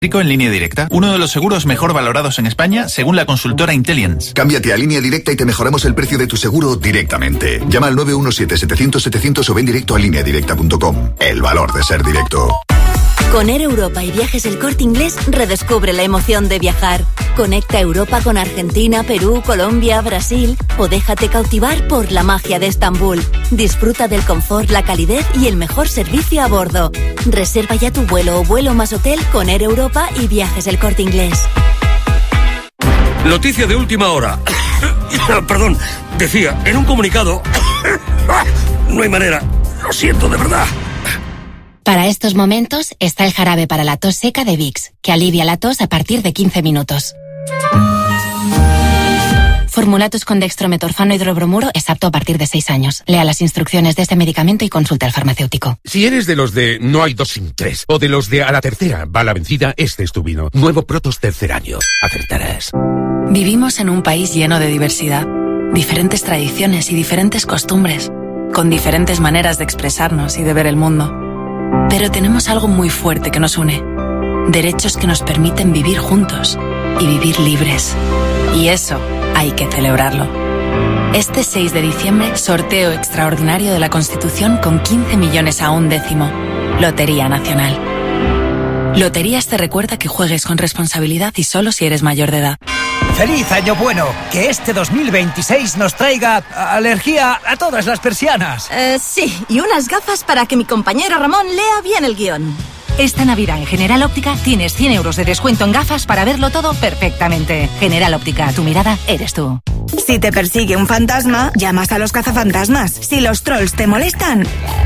En Línea Directa, uno de los seguros mejor valorados en España, según la consultora Intelliance. Cámbiate a Línea Directa y te mejoramos el precio de tu seguro directamente. Llama al 917-700-700 o ven directo a lineadirecta.com. El valor de ser directo. Con Air Europa y Viajes El Corte Inglés, redescubre la emoción de viajar. Conecta Europa con Argentina, Perú, Colombia, Brasil o déjate cautivar por la magia de Estambul. Disfruta del confort, la calidez y el mejor servicio a bordo. Reserva ya tu vuelo o vuelo más hotel con Air Europa y Viajes El Corte Inglés. Noticia de última hora. Perdón, decía, en un comunicado... No hay manera, lo siento de verdad. Para estos momentos está el jarabe para la tos seca de Vicks, que alivia la tos a partir de 15 minutos. Formulatus con dextrometorfano hidrobromuro es apto a partir de 6 años. Lea las instrucciones de este medicamento y consulte al farmacéutico. Si eres de los de no hay 2 sin 3 o de los de a la tercera va la vencida, este es tu vino. Nuevo Protos tercer año. Acertarás. Vivimos en un país lleno de diversidad, diferentes tradiciones y diferentes costumbres, con diferentes maneras de expresarnos y de ver el mundo. Pero tenemos algo muy fuerte que nos une. Derechos que nos permiten vivir juntos y vivir libres. Y eso hay que celebrarlo. Este 6 de diciembre, sorteo extraordinario de la Constitución con 15 millones a un décimo. Lotería Nacional. Loterías te recuerda que juegues con responsabilidad y solo si eres mayor de edad. ¡Feliz Año Bueno! Que este 2026 nos traiga alergia a todas las persianas. Sí, y unas gafas para que mi compañero Ramón lea bien el guión. Esta Navidad en General Óptica tienes 100 euros de descuento en gafas para verlo todo perfectamente. General Óptica, tu mirada eres tú. Si te persigue un fantasma, llamas a los cazafantasmas. Si los trolls te molestan,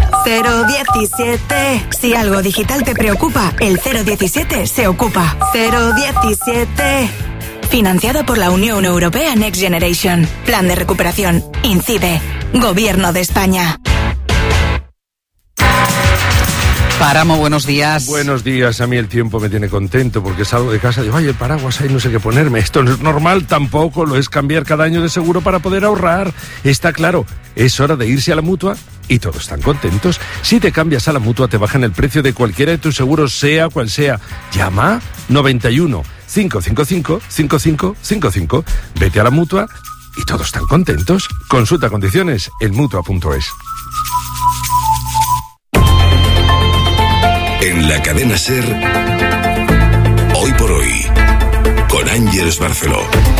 017. Si algo digital te preocupa, el 017 se ocupa. 017. Financiado por la Unión Europea Next Generation. Plan de recuperación. INCIBE. Gobierno de España. Páramo, buenos días. Buenos días, a mí el tiempo me tiene contento porque salgo de casa y digo, ay, el paraguas ahí no sé qué ponerme. Esto no es normal, tampoco lo es cambiar cada año de seguro para poder ahorrar. Está claro, es hora de irse a la Mutua y todos están contentos. Si te cambias a la Mutua te bajan el precio de cualquiera de tus seguros, sea cual sea. Llama 91 555 5555. Vete a la Mutua y todos están contentos. Consulta condiciones en Mutua.es. En la cadena SER, Hoy por Hoy, con Ángeles Barceló.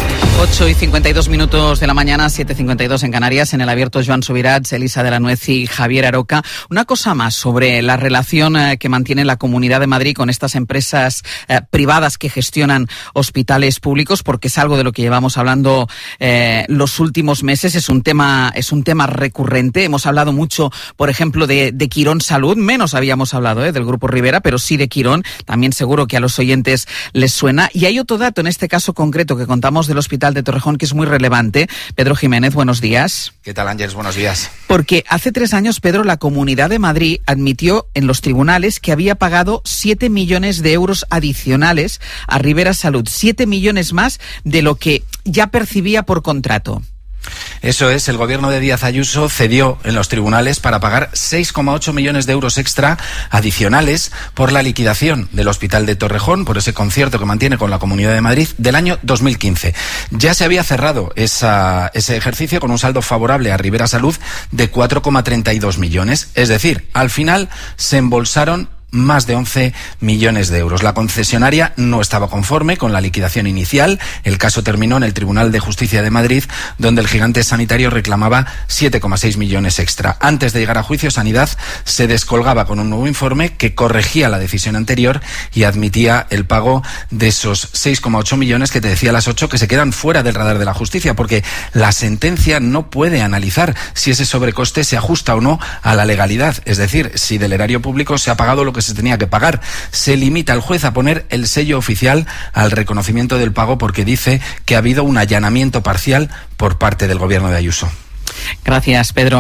8:52 de la mañana, 7:52 en Canarias, en el abierto Joan Subirats, Elisa de la Nuez y Javier Aroca. Una cosa más sobre la relación que mantiene la Comunidad de Madrid con estas empresas privadas que gestionan hospitales públicos, porque es algo de lo que llevamos hablando los últimos meses. Es un tema recurrente. Hemos hablado mucho, por ejemplo, de Quirón Salud. Menos habíamos hablado del Grupo Rivera, pero sí de Quirón. También seguro que a los oyentes les suena. Y hay otro dato en este caso concreto que contamos del Hospital de Torrejón que es muy relevante. Pedro Jiménez, buenos días. ¿Qué tal, Ángeles? Buenos días. Porque hace 3 años, Pedro, la Comunidad de Madrid admitió en los tribunales que había pagado 7 millones de euros adicionales a Rivera Salud. 7 millones más de lo que ya percibía por contrato. Eso es, el gobierno de Díaz Ayuso cedió en los tribunales para pagar 6,8 millones de euros extra adicionales por la liquidación del Hospital de Torrejón, por ese concierto que mantiene con la Comunidad de Madrid del año 2015. Ya se había cerrado ese ejercicio con un saldo favorable a Rivera Salud de 4,32 millones. Es decir, al final se embolsaron más de 11 millones de euros. La concesionaria no estaba conforme con la liquidación inicial. El caso terminó en el Tribunal de Justicia de Madrid, donde el gigante sanitario reclamaba 7,6 millones extra. Antes de llegar a juicio, Sanidad se descolgaba con un nuevo informe que corregía la decisión anterior y admitía el pago de esos 6,8 millones que te decía a las 8 que se quedan fuera del radar de la justicia, porque la sentencia no puede analizar si ese sobrecoste se ajusta o no a la legalidad. Es decir, si del erario público se ha pagado lo que se tenía que pagar. Se limita el juez a poner el sello oficial al reconocimiento del pago porque dice que ha habido un allanamiento parcial por parte del gobierno de Ayuso. Gracias, Pedro.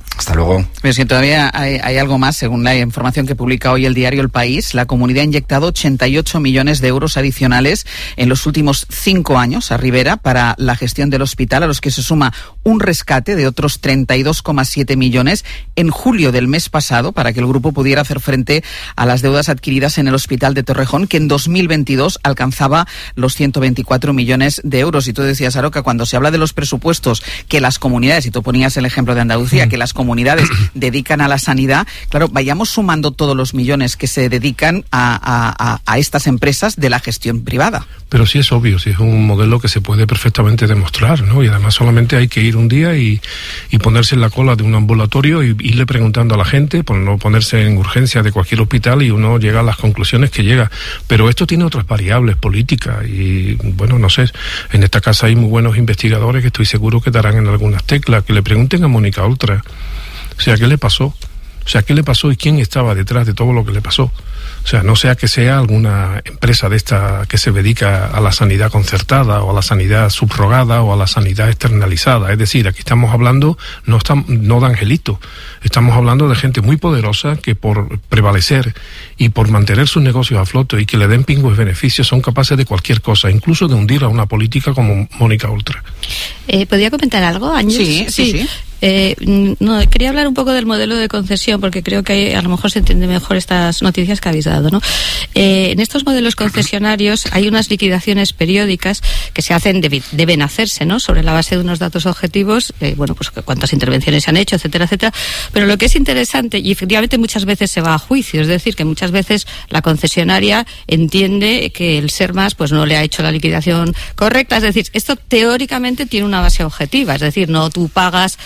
Hasta luego. Pero si todavía hay algo más, según la información que publica hoy el diario El País, la comunidad ha inyectado 88 millones de euros adicionales en los últimos 5 años a Rivera para la gestión del hospital, a los que se suma un rescate de otros 32,7 millones en julio del mes pasado para que el grupo pudiera hacer frente a las deudas adquiridas en el hospital de Torrejón, que en 2022 alcanzaba los 124 millones de euros. Y tú decías, Aroca, cuando se habla de los presupuestos que las comunidades, y tú ponías el ejemplo de Andalucía, que las comunidades dedican a la sanidad, claro, vayamos sumando todos los millones que se dedican a estas empresas de la gestión privada. Pero sí es obvio, sí es un modelo que se puede perfectamente demostrar, ¿no? Y además solamente hay que ir un día y ponerse en la cola de un ambulatorio y irle preguntando a la gente, por no ponerse en urgencia de cualquier hospital, y uno llega a las conclusiones que llega. Pero esto tiene otras variables políticas y, bueno, no sé, en esta casa hay muy buenos investigadores que estoy seguro que darán en algunas teclas. Que le pregunten a Mónica Oltra, o sea, ¿qué le pasó? O sea, ¿qué le pasó y quién estaba detrás de todo lo que le pasó? O sea, no sea que sea alguna empresa de esta que se dedica a la sanidad concertada o a la sanidad subrogada o a la sanidad externalizada. Es decir, aquí estamos hablando no de angelitos, estamos hablando de gente muy poderosa que por prevalecer y por mantener sus negocios a flote y que le den pingües beneficios son capaces de cualquier cosa, incluso de hundir a una política como Mónica Oltra. ¿Podría comentar algo, Ángel? Sí. No, quería hablar un poco del modelo de concesión, porque creo que a lo mejor se entiende mejor estas noticias que habéis dado, ¿no? En estos modelos concesionarios hay unas liquidaciones periódicas que se hacen, deben hacerse, ¿no? Sobre la base de unos datos objetivos, bueno, pues cuántas intervenciones se han hecho, etcétera, etcétera. Pero lo que es interesante, y efectivamente muchas veces se va a juicio, es decir, que muchas veces la concesionaria entiende que el Sermas pues no le ha hecho la liquidación correcta, es decir, esto teóricamente tiene una base objetiva, es decir, no tú pagas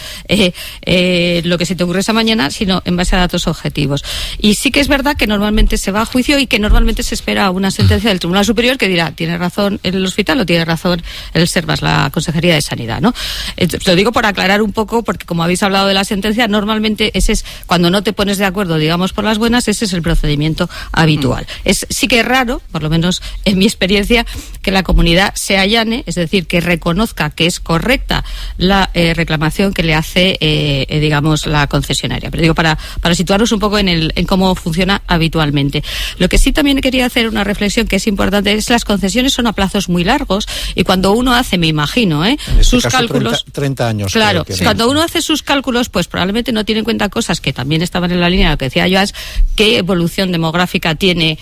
lo que se te ocurre esa mañana, sino en base a datos objetivos. Y sí que es verdad que normalmente se va a juicio y que normalmente se espera una sentencia del Tribunal Superior que dirá, tiene razón el hospital o tiene razón el Sermas, la Consejería de Sanidad, ¿no? Lo digo por aclarar un poco, porque como habéis hablado de la sentencia, normalmente ese es, cuando no te pones de acuerdo, digamos, por las buenas, ese es el procedimiento habitual. Sí que es raro, por lo menos en mi experiencia, que la comunidad se allane, es decir, que reconozca que es correcta la reclamación que le hace digamos, la concesionaria. Pero digo, para situarnos un poco en cómo funciona habitualmente. Lo que sí también quería hacer una reflexión que es importante es las concesiones son a plazos muy largos y cuando uno hace, me imagino, sus cálculos... 30 años. Claro, que cuando uno hace sus cálculos, pues probablemente no tiene en cuenta cosas que también estaban en la línea de lo que decía Joas, qué evolución demográfica tiene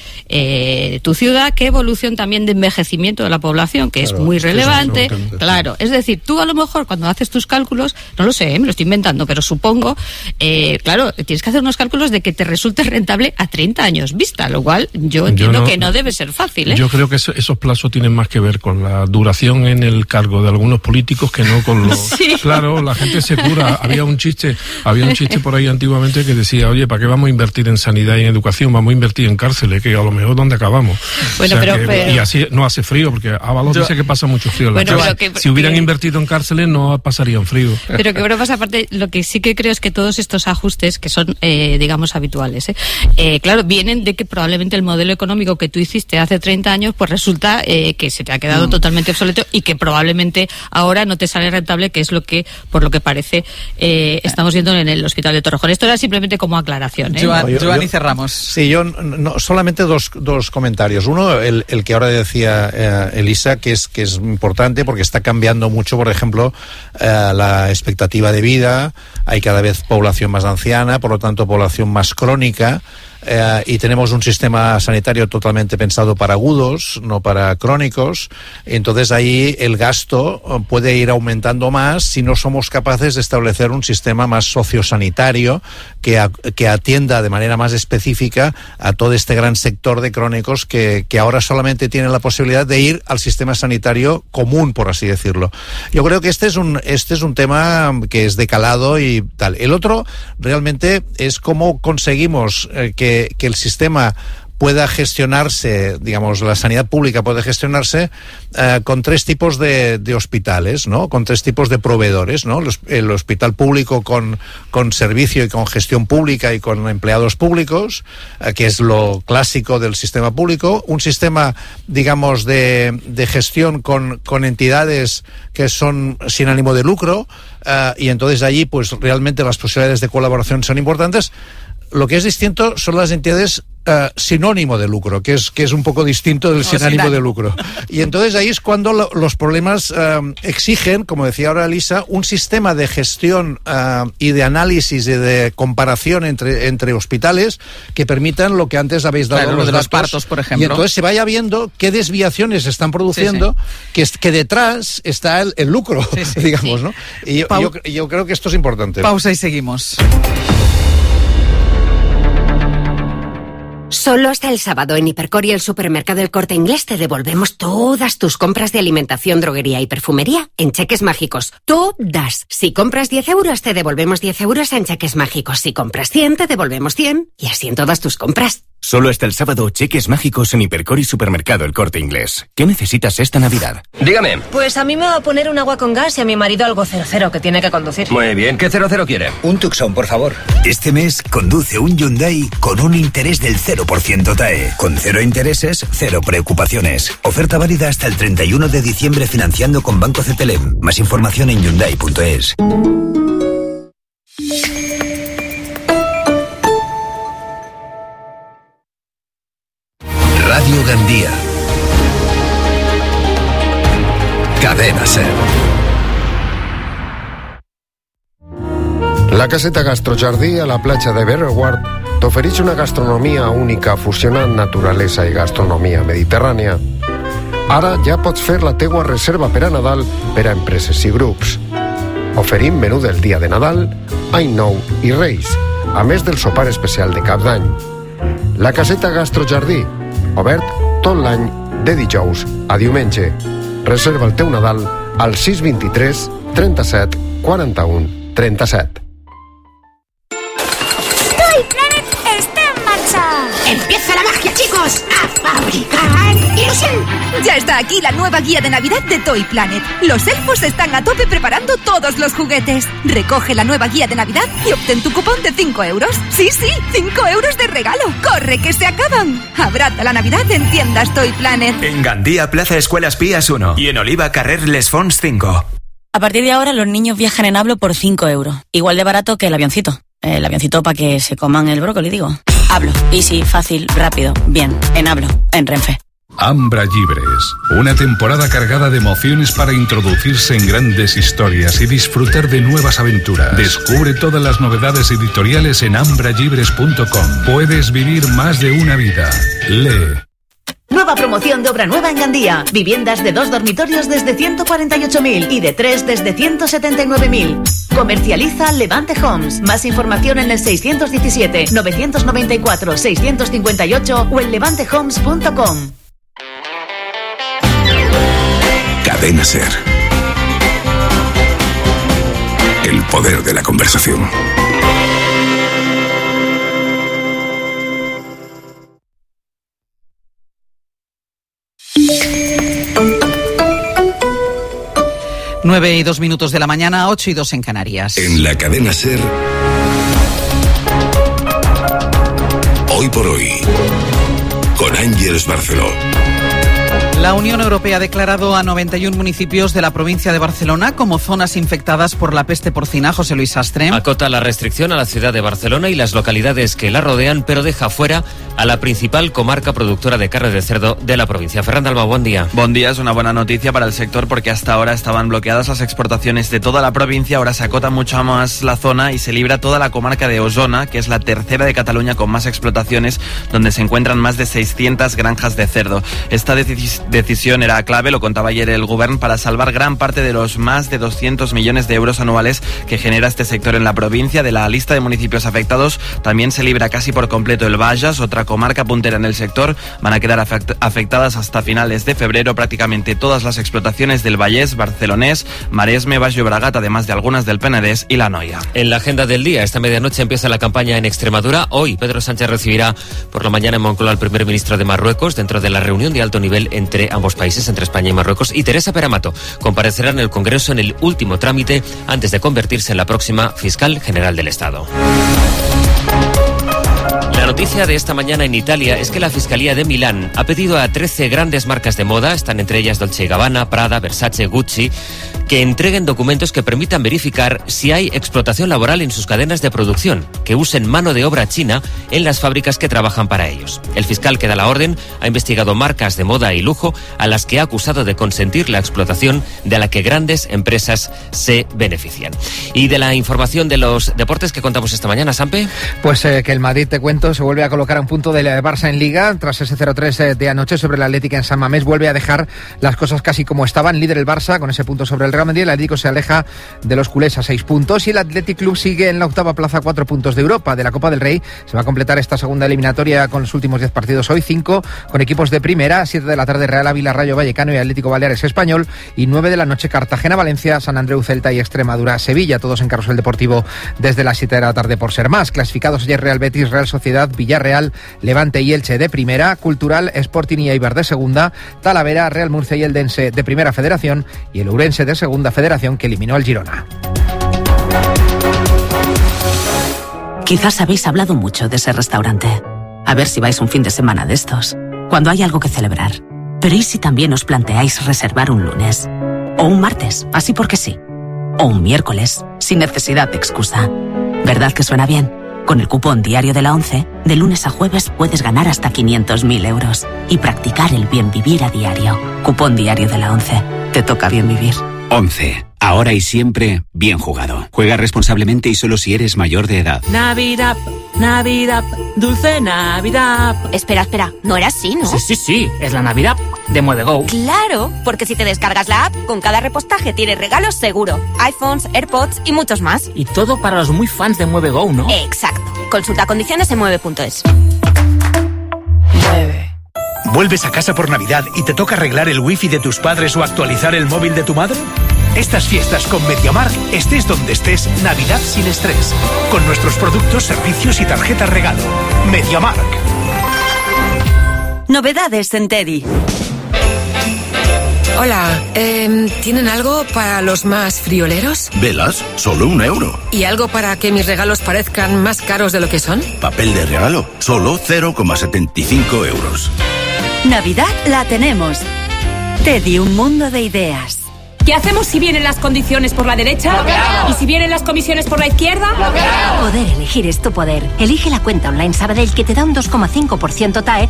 tu ciudad, qué evolución también de envejecimiento de la población, que es muy relevante. Claro, es decir, tú a lo mejor cuando haces tus cálculos, no lo sé, me lo estoy inventando, pero supongo, claro, tienes que hacer unos cálculos de que te resulte rentable a 30 años vista, lo cual yo entiendo que no debe ser fácil. Yo creo que esos plazos tienen más que ver con la duración en el cargo de algunos políticos que no con los... Sí. Claro, la gente se cura. Había un chiste por ahí antiguamente que decía, oye, ¿para qué vamos a invertir en sanidad y en educación? Vamos a invertir en cárceles, que a lo mejor ¿dónde acabamos? Bueno, o sea, pero... Y así no hace frío, porque Ábalos dice que pasa mucho frío. Si hubieran invertido en cárceles no pasarían frío. Pero que bromas aparte, lo que sí que creo es que todos estos ajustes, que son, digamos, habituales, claro, vienen de que probablemente el modelo económico que tú hiciste hace 30 años, pues resulta que se te ha quedado totalmente obsoleto y que probablemente ahora no te sale rentable, que es lo que, por lo que parece, estamos viendo en el Hospital de Torrejón. Esto era simplemente como aclaración. Joan, y cerramos. Sí, yo solamente dos comentarios. Uno, el que ahora decía Elisa, que es importante porque está cambiando mucho, por ejemplo, la expectativa de vida, hay cada vez población más anciana, por lo tanto población más crónica, y tenemos un sistema sanitario totalmente pensado para agudos, no para crónicos. Entonces ahí el gasto puede ir aumentando más si no somos capaces de establecer un sistema más sociosanitario que atienda de manera más específica a todo este gran sector de crónicos que ahora solamente tienen la posibilidad de ir al sistema sanitario común, por así decirlo. Yo creo que este es un tema que es de calado y tal. El otro realmente es cómo conseguimos que el sistema pueda gestionarse, digamos, la sanidad pública puede gestionarse con tres tipos de hospitales, ¿no? Con tres tipos de proveedores, ¿no? El hospital público con servicio y con gestión pública y con empleados públicos, que es lo clásico del sistema público. Un sistema, digamos, de gestión con entidades que son sin ánimo de lucro, y entonces allí pues realmente las posibilidades de colaboración son importantes. Lo que es distinto son las entidades sin ánimo de lucro, que es un poco distinto del sin ánimo de lucro. Y entonces ahí es cuando los problemas exigen, como decía ahora Elisa, un sistema de gestión y de análisis y de comparación entre hospitales que permitan lo que antes habéis dado, claro, los de datos, los partos, por ejemplo. y entonces se vaya viendo qué desviaciones se están produciendo, que detrás está el lucro, digamos, ¿no? Y yo creo que esto es importante. Pausa y seguimos. Solo hasta el sábado en Hipercor y el supermercado El Corte Inglés te devolvemos todas tus compras de alimentación, droguería y perfumería en cheques mágicos. Todas. Si compras 10 euros, te devolvemos 10 euros en cheques mágicos. Si compras 100, te devolvemos 100. Y así en todas tus compras. Solo hasta el sábado, cheques mágicos en Hipercor y supermercado El Corte Inglés. ¿Qué necesitas esta Navidad? Dígame. Pues a mí me va a poner un agua con gas y a mi marido algo 00 que tiene que conducir. Muy bien. ¿Qué 00 quiere? Un Tucson, por favor. Este mes conduce un Hyundai con un interés del 0% TAE. Con 0 intereses, 0 preocupaciones. Oferta válida hasta el 31 de diciembre financiando con Banco CTLM. Más información en Hyundai.es. Radio Gandía. Cadena SER. La caseta Gastrojardí a la platja de Berreward t'ofereix una gastronomia única fusionant naturalesa i gastronomia mediterrània. Ara ja pots fer la teua reserva per a Nadal per a empreses i grups. Oferim menú del dia de Nadal, Any Nou i Reis, a més del sopar especial de Cap d'Any. La caseta Gastrojardí, obert tot l'any de dijous a diumenge. Reserva el teu Nadal al 623 37 41 37. ¡Toy Planet está en marcha! ¡Empieza la magia, chicos! ¡A fabricar ilusión! Ya está aquí la nueva guía de Navidad de Toy Planet. Los elfos están a tope preparando todos los juguetes. Recoge la nueva guía de Navidad y obtén tu cupón de 5 euros. Sí, 5 euros de regalo. ¡Corre, que se acaban! Abraza la Navidad en tiendas Toy Planet. En Gandía, Plaza Escuelas Pías 1. Y en Oliva, Carrer Les Fonts 5. A partir de ahora los niños viajan en Hablo por 5 euros. Igual de barato que el avioncito. El avioncito para que se coman el brócoli, digo. Hablo. Easy, fácil, rápido. Bien. En Hablo. En Renfe. Ambra Llibres, una temporada cargada de emociones para introducirse en grandes historias y disfrutar de nuevas aventuras. Descubre todas las novedades editoriales en ambrallibres.com. Puedes vivir más de una vida. Lee. Nueva promoción de obra nueva en Gandía. Viviendas de 2 dormitorios desde 148.000 y de 3 desde 179.000. Comercializa Levante Homes. Más información en el 617 994 658 o en levantehomes.com. Cadena SER. El poder de la conversación. Nueve y 2 minutos de la mañana, 8 y 2 en Canarias. En la cadena SER, hoy por hoy, con Ángeles Barceló. La Unión Europea ha declarado a 91 municipios de la provincia de Barcelona como zonas infectadas por la peste porcina. José Luis Sastre. Acota la restricción a la ciudad de Barcelona y las localidades que la rodean, pero deja fuera a la principal comarca productora de carne de cerdo de la provincia. Ferran Dalma, buen día. Buen día, es una buena noticia para el sector porque hasta ahora estaban bloqueadas las exportaciones de toda la provincia. Ahora se acota mucho más la zona y se libra toda la comarca de Osona, que es la tercera de Cataluña con más explotaciones, donde se encuentran más de 600 granjas de cerdo. Esta decisión era clave, lo contaba ayer el Govern, para salvar gran parte de los más de 200 millones de euros anuales que genera este sector en la provincia. De la lista de municipios afectados también se libra casi por completo el Bages, otra comarca puntera en el sector. Van a quedar afectadas hasta finales de febrero prácticamente todas las explotaciones del Vallès, Barcelonés, Maresme, Baix Llobregat, además de algunas del Penedès y la Noia. En la agenda del día, esta medianoche empieza la campaña en Extremadura. Hoy Pedro Sánchez recibirá por la mañana en Moncloa al primer ministro de Marruecos dentro de la reunión de alto nivel entre ambos países, entre España y Marruecos, y Teresa Peramato comparecerá en el Congreso en el último trámite antes de convertirse en la próxima fiscal general del Estado. La noticia de esta mañana en Italia es que la Fiscalía de Milán ha pedido a 13 grandes marcas de moda, están entre ellas Dolce & Gabbana, Prada, Versace, Gucci, que entreguen documentos que permitan verificar si hay explotación laboral en sus cadenas de producción, que usen mano de obra china en las fábricas que trabajan para ellos. El fiscal que da la orden ha investigado marcas de moda y lujo a las que ha acusado de consentir la explotación de la que grandes empresas se benefician. Y de la información de los deportes que contamos esta mañana, Sampe. Pues que el Madrid, te cuento, se vuelve a colocar a un punto del Barça en Liga tras ese 0-3 de anoche sobre el Atlético en San Mamés. Vuelve a dejar las cosas casi como estaban. Líder el Barça con ese punto sobre el Real Madrid. El Atlético se aleja de los culés a 6 puntos y el Athletic Club sigue en la octava plaza a 4 puntos de Europa. De la Copa del Rey se va a completar esta segunda eliminatoria con los últimos 10 partidos hoy, 5 con equipos de primera, 7 de la tarde Real Ávila, Rayo Vallecano y Atlético Baleares Español, y 9 de la noche Cartagena, Valencia, San Andreu, Celta y Extremadura, Sevilla, todos en carrusel deportivo desde las 7 de la tarde por ser más. Clasificados ayer Real Betis, Real Sociedad, Villarreal, Levante y Elche de primera, Cultural, Sporting y Eibar de segunda, Talavera, Real Murcia y Eldense de primera federación y el Ourense de segunda federación, que eliminó al Girona. Quizás habéis hablado mucho de ese restaurante. A ver si vais un fin de semana de estos, cuando hay algo que celebrar. Pero ¿y si también os planteáis reservar un lunes? O un martes, así porque sí. O un miércoles, sin necesidad de excusa. ¿Verdad que suena bien? Con el cupón diario de la ONCE, de lunes a jueves puedes ganar hasta 500.000 euros y practicar el bien vivir a diario. Cupón diario de la ONCE. Te toca bien vivir. ONCE. Ahora y siempre, bien jugado. Juega responsablemente y solo si eres mayor de edad. Navidad, Navidad, dulce Navidad. Espera, no era así, ¿no? Sí, es la Navidad de MueveGo. Claro, porque si te descargas la app, con cada repostaje tienes regalos seguro. iPhones, AirPods y muchos más. Y todo para los muy fans de MueveGo, ¿no? Exacto. Consulta condiciones en mueve.es. ¿Vuelves a casa por Navidad y te toca arreglar el wifi de tus padres o actualizar el móvil de tu madre? Estas fiestas con MediaMarkt, estés donde estés, Navidad sin estrés. Con nuestros productos, servicios y tarjetas regalo. MediaMarkt. Novedades en Teddy. Hola, ¿tienen algo para los más frioleros? Velas, solo €1. ¿Y algo para que mis regalos parezcan más caros de lo que son? Papel de regalo, solo 0,75 euros. Navidad la tenemos. Teddy, un mundo de ideas. ¿Qué hacemos si vienen las condiciones por la derecha? ¿Y si vienen las comisiones por la izquierda? Poder elegir es tu poder. Elige la cuenta online Sabadell que te da un 2,5% TAE,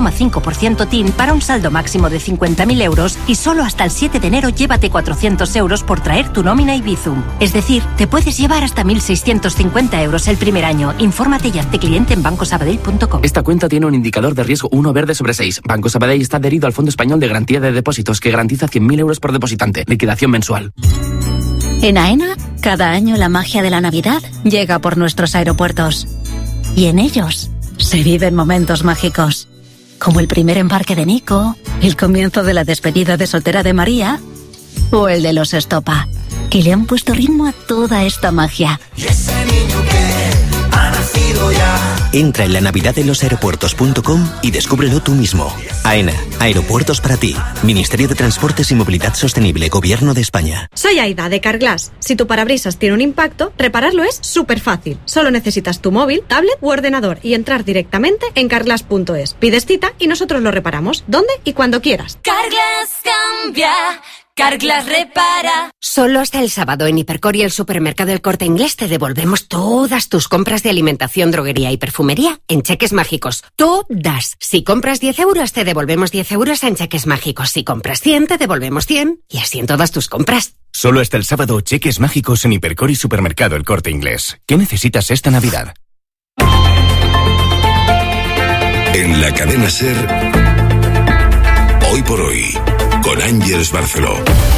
2,5% TIN para un saldo máximo de 50.000 euros y solo hasta el 7 de enero llévate 400 euros por traer tu nómina y Bizum. Es decir, te puedes llevar hasta 1.650 euros el primer año. Infórmate y hazte cliente en bancosabadell.com. Esta cuenta tiene un indicador de riesgo 1 verde sobre 6. Banco Sabadell está adherido al Fondo Español de Garantía de Depósitos que garantiza 100.000 euros por depositante. Liquidación mensual. En AENA, cada año la magia de la Navidad llega por nuestros aeropuertos. Y en ellos se viven momentos mágicos. Como el primer embarque de Nico, el comienzo de la despedida de soltera de María o el de los Estopa, que le han puesto ritmo a toda esta magia. Y ese niño que ha nacido ya. Entra en lanavidadenosaeropuertos.com y descúbrelo tú mismo. AENA, Aeropuertos para ti. Ministerio de Transportes y Movilidad Sostenible, Gobierno de España. Soy Aida, de Carglass. Si tu parabrisas tiene un impacto, repararlo es súper fácil. Solo necesitas tu móvil, tablet u ordenador y entrar directamente en carglass.es. Pides cita y nosotros lo reparamos, donde y cuando quieras. Carglass cambia. Carglass repara. Solo hasta el sábado en Hipercor y el supermercado El Corte Inglés te devolvemos todas tus compras de alimentación, droguería y perfumería en cheques mágicos. Todas. Si compras 10 euros, te devolvemos 10 euros en cheques mágicos. Si compras 100, te devolvemos 100. Y así en todas tus compras. Solo hasta el sábado, cheques mágicos en Hipercor y supermercado El Corte Inglés. ¿Qué necesitas esta Navidad? En la cadena SER... Hoy por hoy, con Ángeles Barceló.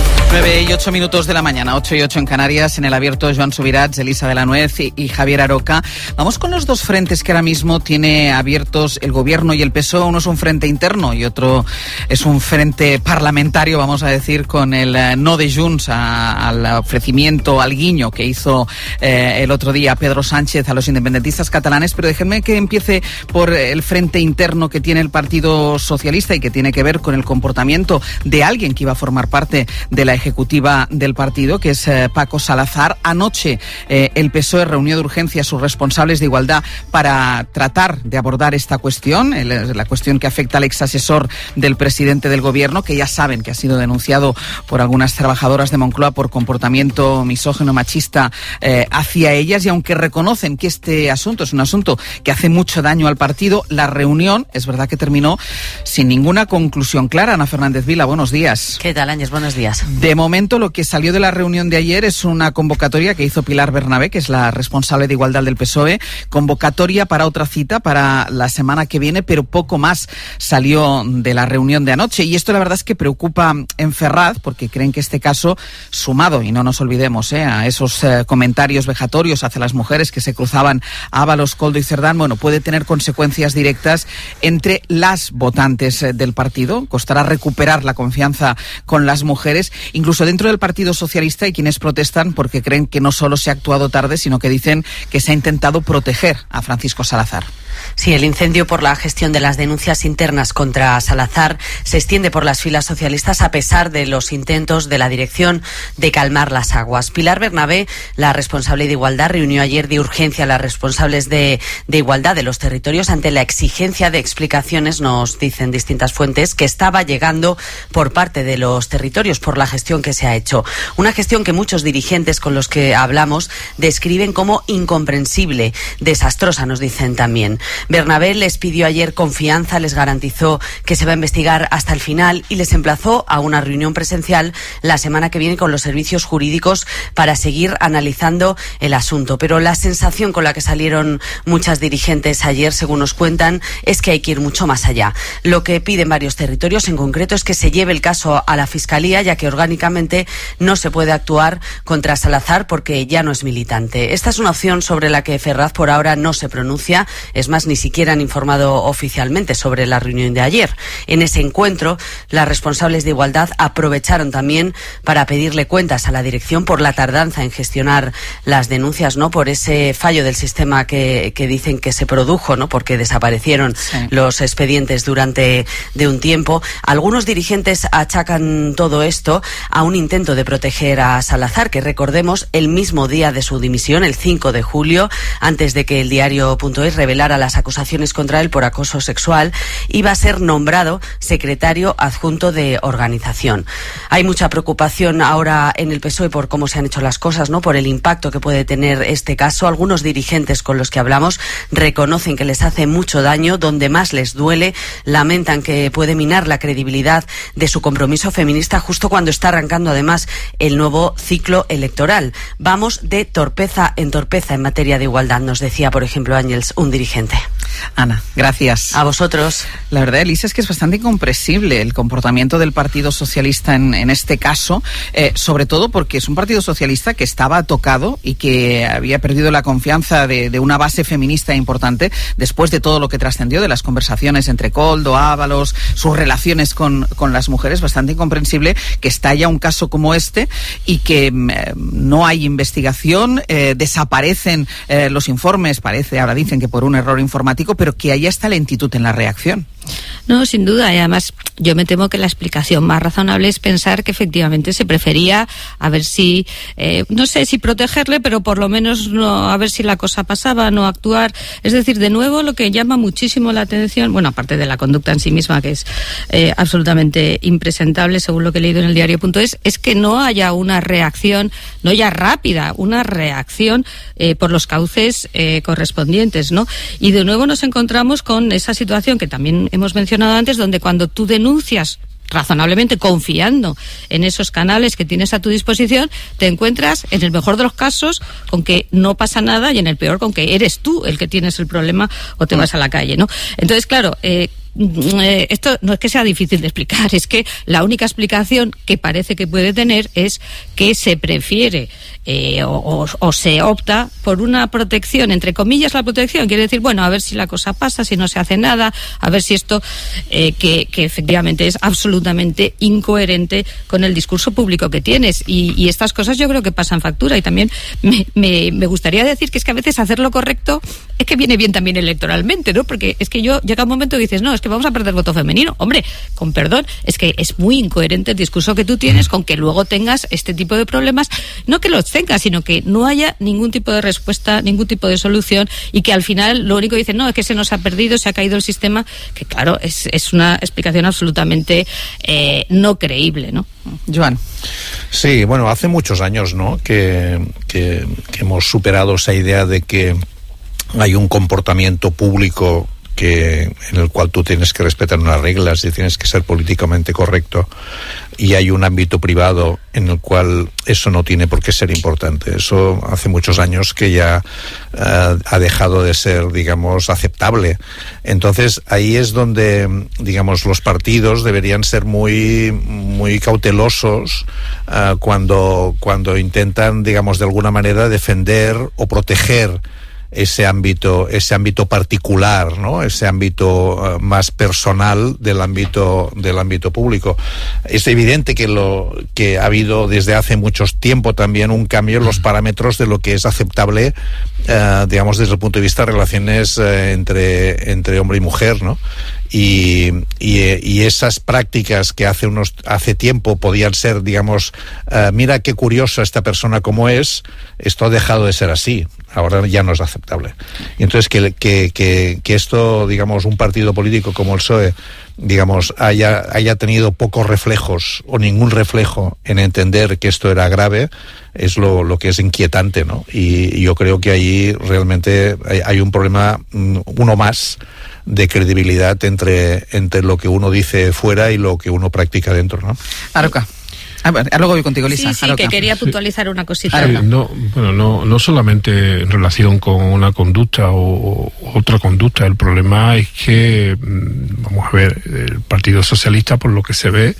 9 y 8 minutos de la mañana, 8 y 8 en Canarias, en el abierto Joan Subirats, Elisa de la Nuez y Javier Aroca. Vamos con los dos frentes que ahora mismo tiene abiertos el Gobierno y el PSOE. Uno es un frente interno y otro es un frente parlamentario, vamos a decir, con el no de Junts al ofrecimiento, al guiño que hizo el otro día Pedro Sánchez a los independentistas catalanes. Pero déjenme que empiece por el frente interno que tiene el Partido Socialista y que tiene que ver con el comportamiento de alguien que iba a formar parte de la ejecutiva del partido, que es Paco Salazar. Anoche el PSOE reunió de urgencia a sus responsables de igualdad para tratar de abordar esta cuestión, la cuestión que afecta al exasesor del presidente del Gobierno, que ya saben que ha sido denunciado por algunas trabajadoras de Moncloa por comportamiento misógino, machista hacia ellas. Y aunque reconocen que este asunto es un asunto que hace mucho daño al partido, la reunión es verdad que terminó sin ninguna conclusión clara. Ana Fernández Vila, buenos días. ¿Qué tal, Áñez? Buenos días. De momento, lo que salió de la reunión de ayer es una convocatoria que hizo Pilar Bernabé, que es la responsable de igualdad del PSOE, convocatoria para otra cita para la semana que viene, pero poco más salió de la reunión de anoche. Y esto la verdad es que preocupa en Ferraz, porque creen que este caso, sumado, y no nos olvidemos, a esos comentarios vejatorios hacia las mujeres que se cruzaban Ábalos, Koldo y Cerdán, bueno, puede tener consecuencias directas entre las votantes del partido. Costará recuperar la confianza con las mujeres. Incluso dentro del Partido Socialista hay quienes protestan porque creen que no solo se ha actuado tarde, sino que dicen que se ha intentado proteger a Francisco Salazar. Sí, el incendio por la gestión de las denuncias internas contra Salazar se extiende por las filas socialistas a pesar de los intentos de la dirección de calmar las aguas. Pilar Bernabé, la responsable de Igualdad, reunió ayer de urgencia a las responsables de Igualdad de los territorios ante la exigencia de explicaciones, nos dicen distintas fuentes, que estaba llegando por parte de los territorios por la gestión que se ha hecho. Una gestión que muchos dirigentes con los que hablamos describen como incomprensible, desastrosa, nos dicen también. Bernabé les pidió ayer confianza, les garantizó que se va a investigar hasta el final y les emplazó a una reunión presencial la semana que viene con los servicios jurídicos para seguir analizando el asunto. Pero la sensación con la que salieron muchas dirigentes ayer, según nos cuentan, es que hay que ir mucho más allá. Lo que piden varios territorios en concreto es que se lleve el caso a la Fiscalía, ya que orgánicamente no se puede actuar contra Salazar porque ya no es militante. Esta es una opción sobre la que Ferraz por ahora no se pronuncia. Es más, ni siquiera han informado oficialmente sobre la reunión de ayer. En ese encuentro, las responsables de Igualdad aprovecharon también para pedirle cuentas a la dirección por la tardanza en gestionar las denuncias, ¿no? Por ese fallo del sistema que dicen que se produjo, ¿no? Porque desaparecieron los expedientes durante de un tiempo. Algunos dirigentes achacan todo esto a un intento de proteger a Salazar, que recordemos, el mismo día de su dimisión, el 5 de julio, antes de que el diario.es revelara las acusaciones contra él por acoso sexual, iba a ser nombrado secretario adjunto de organización. Hay mucha preocupación ahora en el PSOE por cómo se han hecho las cosas, ¿no? Por el impacto que puede tener este caso. Algunos dirigentes con los que hablamos reconocen que les hace mucho daño. Donde más les duele, lamentan que puede minar la credibilidad de su compromiso feminista justo cuando está arrancando además el nuevo ciclo electoral. Vamos de torpeza en materia de igualdad, nos decía, por ejemplo, Ángels, un dirigente. Ana, gracias. A vosotros. La verdad, Elisa, es que es bastante incomprensible el comportamiento del Partido Socialista en este caso, sobre todo porque es un Partido Socialista que estaba tocado y que había perdido la confianza de una base feminista importante después de todo lo que trascendió de las conversaciones entre Koldo, Ábalos, sus relaciones con las mujeres. Bastante incomprensible que estalla un caso como este y que no hay investigación, desaparecen los informes, parece, ahora dicen que por un error informático, pero que haya esta lentitud en la reacción. No, sin duda, y además yo me temo que la explicación más razonable es pensar que efectivamente se prefería a ver si, no sé si protegerle, pero por lo menos no, a ver si la cosa pasaba, no actuar. Es decir, de nuevo, lo que llama muchísimo la atención, bueno, aparte de la conducta en sí misma, que es absolutamente impresentable, según lo que he leído en el diario.es, es que no haya una reacción, no ya rápida, una reacción por los cauces correspondientes, ¿no? Y de nuevo nos encontramos con esa situación que también hemos mencionado antes, donde cuando tú denuncias razonablemente confiando en esos canales que tienes a tu disposición, te encuentras en el mejor de los casos con que no pasa nada y en el peor con que eres tú el que tienes el problema o te vas a la calle, ¿no? Entonces, claro, esto no es que sea difícil de explicar, es que la única explicación que parece que puede tener es que se prefiere o se opta por una protección, entre comillas la protección, quiere decir, bueno, a ver si la cosa pasa, si no se hace nada, a ver si esto, que efectivamente es absolutamente incoherente con el discurso público que tienes, y estas cosas yo creo que pasan factura. Y también me gustaría decir que es que a veces hacer lo correcto es que viene bien también electoralmente, ¿no? Porque es que llega un momento que dices, no, es que vamos a perder voto femenino. Hombre, con perdón, es que es muy incoherente el discurso que tú tienes con que luego tengas este tipo de problemas, no que los tengas, sino que no haya ningún tipo de respuesta, ningún tipo de solución, y que al final lo único que dicen, no, es que se nos ha perdido, se ha caído el sistema, que claro, es una explicación absolutamente no creíble, ¿no? Joan. Sí, bueno, hace muchos años, ¿no?, que hemos superado esa idea de que hay un comportamiento público en el cual tú tienes que respetar unas reglas y tienes que ser políticamente correcto, y hay un ámbito privado en el cual eso no tiene por qué ser importante. Eso hace muchos años que ya ha dejado de ser, digamos, aceptable. Entonces ahí es donde, digamos, los partidos deberían ser muy, muy cautelosos cuando intentan, digamos, de alguna manera defender o proteger ese ámbito particular, ¿no? Ese ámbito más personal del ámbito público. Es evidente que ha habido desde hace mucho tiempo también un cambio en los parámetros de lo que es aceptable, digamos, desde el punto de vista de relaciones entre hombre y mujer, ¿no? Y esas prácticas que hace tiempo podían ser, digamos, mira qué curiosa esta persona como es, esto ha dejado de ser así. Ahora ya no es aceptable. Y entonces que esto, digamos, un partido político como el PSOE, digamos, haya tenido pocos reflejos o ningún reflejo en entender que esto era grave, es lo que es inquietante, ¿no? Y yo creo que ahí realmente hay un problema, uno más, de credibilidad entre lo que uno dice fuera y lo que uno practica dentro, ¿no? Aroca. Luego voy contigo, Lisa. Sí, que quería puntualizar una cosita. No solamente en relación con una conducta o otra conducta. El problema es que, vamos a ver, el Partido Socialista, por lo que se ve,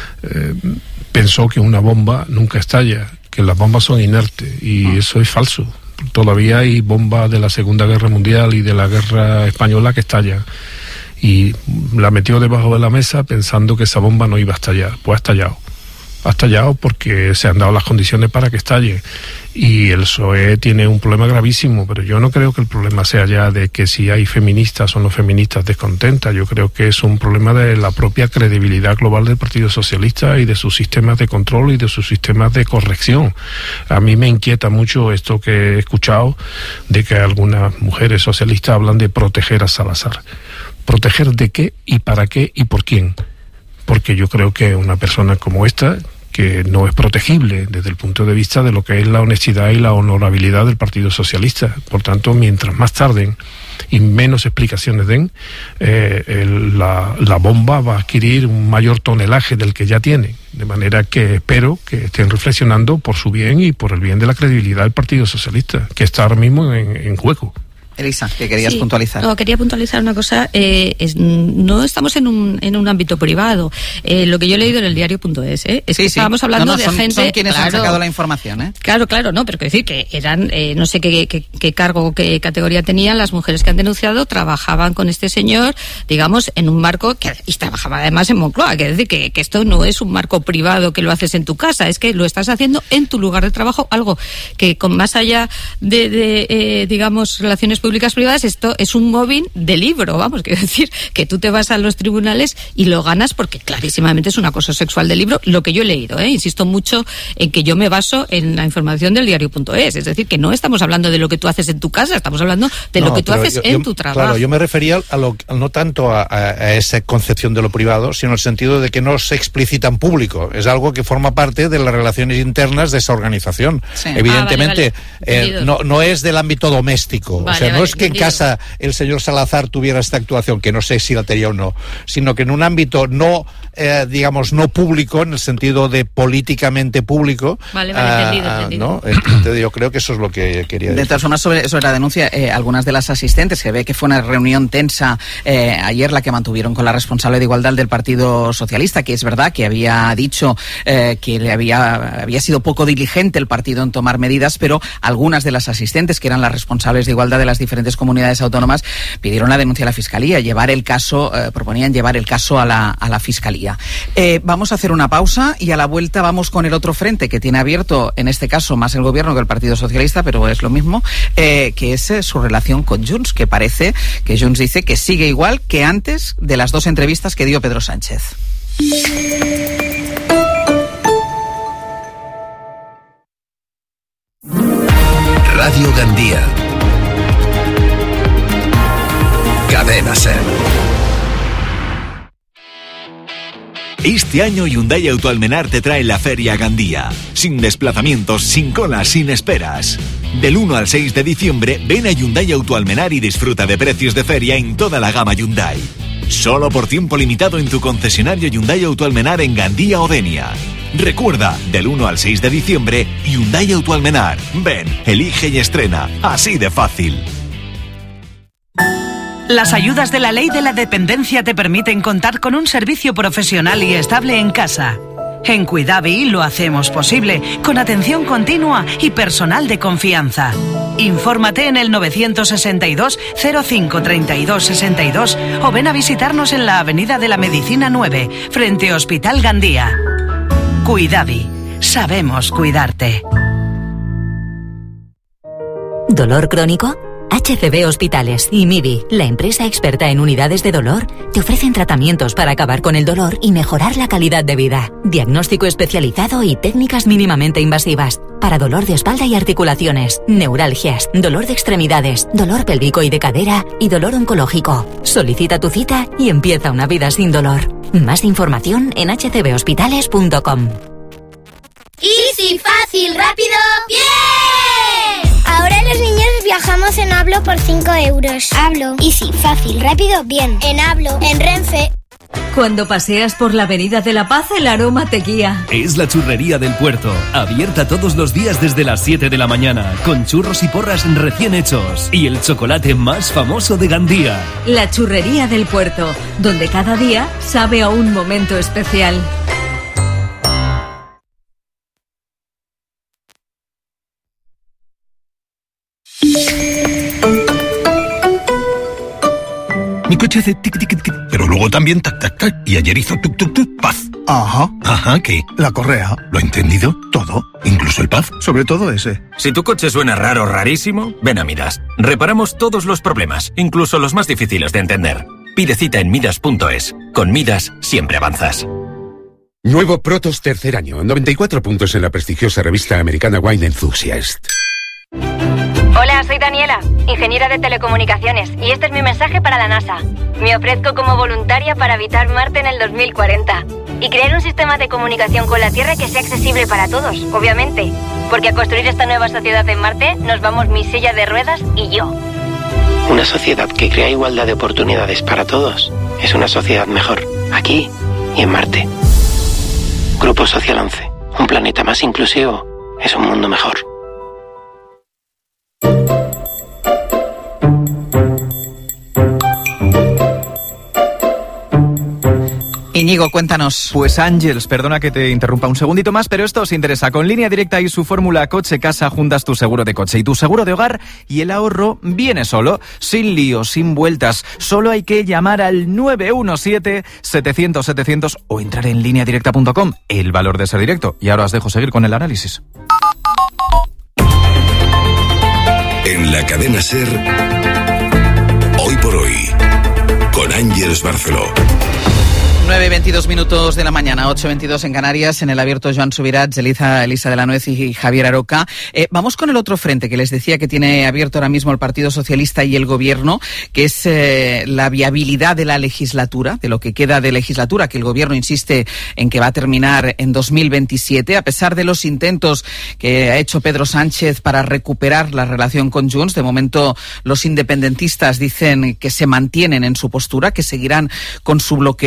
pensó que una bomba nunca estalla, que las bombas son inertes, y eso es falso. Todavía hay bombas de la Segunda Guerra Mundial y de la Guerra Española que estallan. Y la metió debajo de la mesa pensando que esa bomba no iba a estallar. Pues ha estallado porque se han dado las condiciones para que estalle, y el PSOE tiene un problema gravísimo, pero yo no creo que el problema sea ya de que si hay feministas o no feministas descontentas. Yo creo que es un problema de la propia credibilidad global del Partido Socialista y de sus sistemas de control y de sus sistemas de corrección. A mí me inquieta mucho esto que he escuchado de que algunas mujeres socialistas hablan de proteger a Salazar. ¿Proteger de qué y para qué y por quién? Porque yo creo que una persona como esta, que no es protegible desde el punto de vista de lo que es la honestidad y la honorabilidad del Partido Socialista. Por tanto, mientras más tarden y menos explicaciones den, la bomba va a adquirir un mayor tonelaje del que ya tiene. De manera que espero que estén reflexionando por su bien y por el bien de la credibilidad del Partido Socialista, que está ahora mismo en juego. Elisa, que querías puntualizar. No, quería puntualizar una cosa. No estamos en un ámbito privado. Lo que yo he leído en el diario.es, es que estábamos hablando de gente... Son quienes han sacado la información, ¿eh? Claro, no, pero quiero decir que eran, no sé qué cargo, qué categoría tenían las mujeres que han denunciado, trabajaban con este señor, digamos, en un marco, y trabajaba además en Moncloa, quiere decir que esto no es un marco privado que lo haces en tu casa, es que lo estás haciendo en tu lugar de trabajo, algo que con más allá de digamos, relaciones públicas privadas, esto es un móvil de libro, vamos, quiero decir que tú te vas a los tribunales y lo ganas porque clarísimamente es un acoso sexual de libro, lo que yo he leído, insisto mucho en que yo me baso en la información del diario.es, es decir, que no estamos hablando de lo que tú haces en tu casa, estamos hablando de lo que tú haces en tu trabajo. Claro, yo me refería no tanto a esa concepción de lo privado, sino en el sentido de que no se explicita en público, es algo que forma parte de las relaciones internas de esa organización. Sí. Evidentemente, vale. No es del ámbito doméstico, o sea, no es que en casa el señor Salazar tuviera esta actuación, que no sé si la tenía o no, sino que en un ámbito no digamos, no público, en el sentido de políticamente público. Vale, entendido. ¿no? Entonces, yo creo que eso es lo que quería decir. De todas formas, sobre la denuncia, algunas de las asistentes, que ve que fue una reunión tensa ayer la que mantuvieron con la responsable de Igualdad del Partido Socialista, que es verdad que había dicho que le había sido poco diligente el partido en tomar medidas, pero algunas de las asistentes, que eran las responsables de Igualdad de las diferentes comunidades autónomas, pidieron la denuncia a la Fiscalía, proponían llevar el caso a la Fiscalía. Vamos a hacer una pausa y a la vuelta vamos con el otro frente que tiene abierto, en este caso más el Gobierno que el Partido Socialista, pero es lo mismo, que es su relación con Junts, que parece que Junts dice que sigue igual que antes de las 2 entrevistas que dio Pedro Sánchez. Radio Gandía. Cadena SER. Este año Hyundai Autoalmenar te trae la Feria Gandía. Sin desplazamientos, sin colas, sin esperas. Del 1 al 6 de diciembre, ven a Hyundai Autoalmenar y disfruta de precios de feria en toda la gama Hyundai. Solo por tiempo limitado en tu concesionario Hyundai Autoalmenar en Gandía o Denia. Recuerda, del 1 al 6 de diciembre, Hyundai Autoalmenar. Ven, elige y estrena. Así de fácil. Las ayudas de la Ley de la Dependencia te permiten contar con un servicio profesional y estable en casa. En Cuidavi lo hacemos posible, con atención continua y personal de confianza. Infórmate en el 962 05 32 62 o ven a visitarnos en la Avenida de la Medicina 9, frente a Hospital Gandía. Cuidavi. Sabemos cuidarte. ¿Dolor crónico? HCB Hospitales y MIBI, la empresa experta en unidades de dolor, te ofrecen tratamientos para acabar con el dolor y mejorar la calidad de vida. Diagnóstico especializado y técnicas mínimamente invasivas para dolor de espalda y articulaciones, neuralgias, dolor de extremidades, dolor pélvico y de cadera y dolor oncológico. Solicita tu cita y empieza una vida sin dolor. Más información en hcbhospitales.com. Easy, fácil, rápido, ¡bien! Ahora los niños viajamos en Hablo por 5 euros. Hablo, easy, fácil, rápido, bien. En Hablo, en Renfe. Cuando paseas por la Avenida de la Paz, el aroma te guía. Es la Churrería del Puerto, abierta todos los días desde las 7 de la mañana, con churros y porras recién hechos y el chocolate más famoso de Gandía. La Churrería del Puerto, donde cada día sabe a un momento especial. Mi coche hace tic, tic, tic, pero luego también tac, tac, tac. Y ayer hizo tuk, tuk, tuk, paz. Ajá. Ajá, ¿qué? La correa. ¿Lo ha entendido? Todo. ¿Incluso el paz? Sobre todo ese. Si tu coche suena raro, rarísimo, ven a Midas. Reparamos todos los problemas, incluso los más difíciles de entender. Pide cita en Midas.es. Con Midas siempre avanzas. Nuevo Protos tercer año. 94 puntos en la prestigiosa revista americana Wine Enthusiast. Hola, soy Daniela, ingeniera de telecomunicaciones, y este es mi mensaje para la NASA. Me ofrezco como voluntaria para habitar Marte en el 2040 y crear un sistema de comunicación con la Tierra que sea accesible para todos, obviamente, porque a construir esta nueva sociedad en Marte nos vamos mi silla de ruedas y yo. Una sociedad que crea igualdad de oportunidades para todos es una sociedad mejor, aquí y en Marte. Grupo Social 11, un planeta más inclusivo es un mundo mejor. Íñigo, cuéntanos. Pues Ángels, perdona que te interrumpa un segundito más, pero esto os interesa. Con Línea Directa y su fórmula Coche-Casa juntas tu seguro de coche y tu seguro de hogar y el ahorro viene solo, sin líos, sin vueltas. Solo hay que llamar al 917-700-700 o entrar en lineadirecta.com. El valor de ser directo. Y ahora os dejo seguir con el análisis. En la cadena SER, hoy por hoy, con Ángels Barceló. 9:22 minutos de la mañana, 8:22 en Canarias, en el abierto Joan Subirats, Elisa de la Nuez y Javier Aroca. Vamos con el otro frente que les decía que tiene abierto ahora mismo el Partido Socialista y el Gobierno, que es la viabilidad de la legislatura, de lo que queda de legislatura, que el Gobierno insiste en que va a terminar en 2027, a pesar de los intentos que ha hecho Pedro Sánchez para recuperar la relación con Junts. De momento, los independentistas dicen que se mantienen en su postura, que seguirán con su bloqueo, con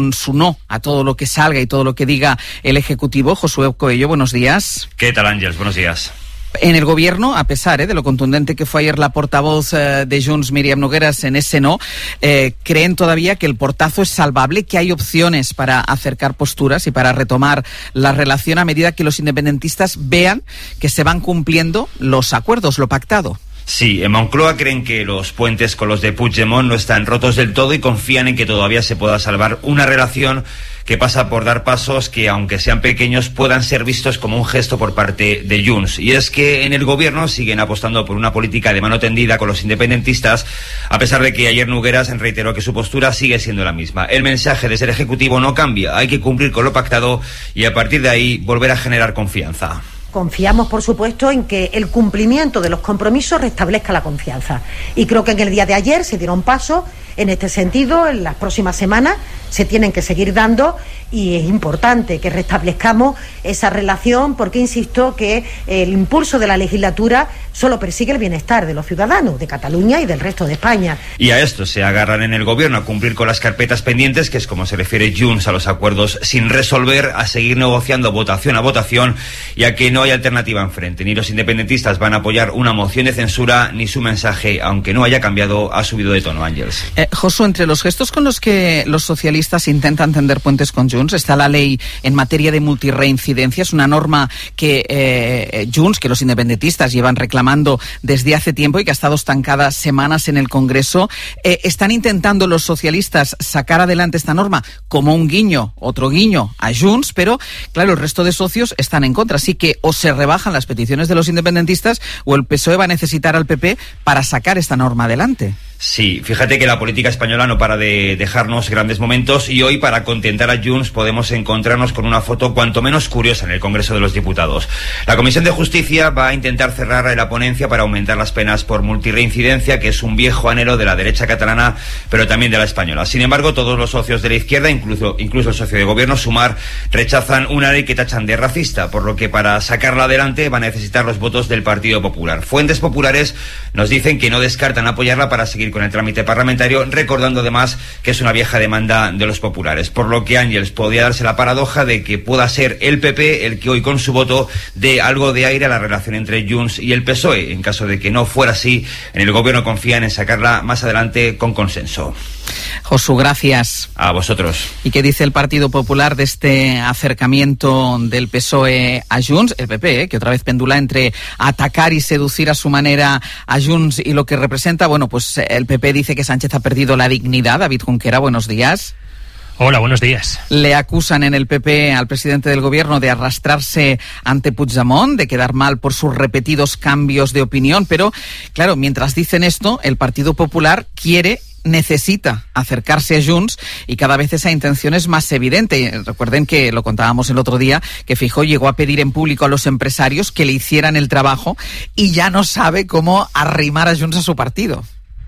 con su no a todo lo que salga y todo lo que diga el Ejecutivo. Josué Coello, buenos días. ¿Qué tal, Ángels? Buenos días. En el Gobierno, a pesar de lo contundente que fue ayer la portavoz de Junts, Míriam Nogueras, en ese no, creen todavía que el portazo es salvable, que hay opciones para acercar posturas y para retomar la relación a medida que los independentistas vean que se van cumpliendo los acuerdos, lo pactado. Sí, en Moncloa creen que los puentes con los de Puigdemont no están rotos del todo y confían en que todavía se pueda salvar una relación que pasa por dar pasos que, aunque sean pequeños, puedan ser vistos como un gesto por parte de Junts. Y es que en el Gobierno siguen apostando por una política de mano tendida con los independentistas, a pesar de que ayer Nogueras reiteró que su postura sigue siendo la misma. El mensaje desde el Ejecutivo no cambia, hay que cumplir con lo pactado y a partir de ahí volver a generar confianza. Confiamos, por supuesto, en que el cumplimiento de los compromisos restablezca la confianza. Y creo que en el día de ayer se dieron pasos en este sentido. En las próximas semanas se tienen que seguir dando y es importante que restablezcamos esa relación porque, insisto, que el impulso de la legislatura solo persigue el bienestar de los ciudadanos de Cataluña y del resto de España. Y a esto se agarran en el Gobierno, a cumplir con las carpetas pendientes, que es como se refiere Junts a los acuerdos sin resolver, a seguir negociando votación a votación y a que no hay alternativa enfrente. Ni los independentistas van a apoyar una moción de censura, ni su mensaje, aunque no haya cambiado, ha subido de tono, Ángels. Josu, entre los gestos con los que los socialistas intentan tender puentes con Junts está la ley en materia de multirreincidencias, una norma que Junts, que los independentistas llevan reclamando desde hace tiempo y que ha estado estancada semanas en el Congreso. Están intentando los socialistas sacar adelante esta norma como un guiño, otro guiño a Junts, pero claro, el resto de socios están en contra, así que o se rebajan las peticiones de los independentistas o el PSOE va a necesitar al PP para sacar esta norma adelante. Sí, fíjate que la política española no para de dejarnos grandes momentos y hoy, para contentar a Junts, podemos encontrarnos con una foto cuanto menos curiosa en el Congreso de los Diputados. La Comisión de Justicia va a intentar cerrar la ponencia para aumentar las penas por multirreincidencia, que es un viejo anhelo de la derecha catalana, pero también de la española. Sin embargo, todos los socios de la izquierda, incluso el socio de gobierno, Sumar, rechazan una ley que tachan de racista, por lo que para sacarla adelante va a necesitar los votos del Partido Popular. Fuentes populares nos dicen que no descartan apoyarla para seguir con el trámite parlamentario, recordando además que es una vieja demanda de los populares, por lo que, Ángels, podría darse la paradoja de que pueda ser el PP el que hoy con su voto dé algo de aire a la relación entre Junts y el PSOE. En caso de que no fuera así, en el Gobierno confían en sacarla más adelante con consenso. Josu, gracias. A vosotros. ¿Y qué dice el Partido Popular de este acercamiento del PSOE a Junts? El PP, que otra vez pendula entre atacar y seducir a su manera a Junts y lo que representa. Bueno, pues el PP dice que Sánchez ha perdido la dignidad. David Junquera, buenos días. Hola, buenos días. Le acusan en el PP al presidente del Gobierno de arrastrarse ante Puigdemont, de quedar mal por sus repetidos cambios de opinión, pero claro, mientras dicen esto, el Partido Popular necesita acercarse a Junts y cada vez esa intención es más evidente. Recuerden que lo contábamos el otro día, que Feijóo llegó a pedir en público a los empresarios que le hicieran el trabajo y ya no sabe cómo arrimar a Junts a su partido.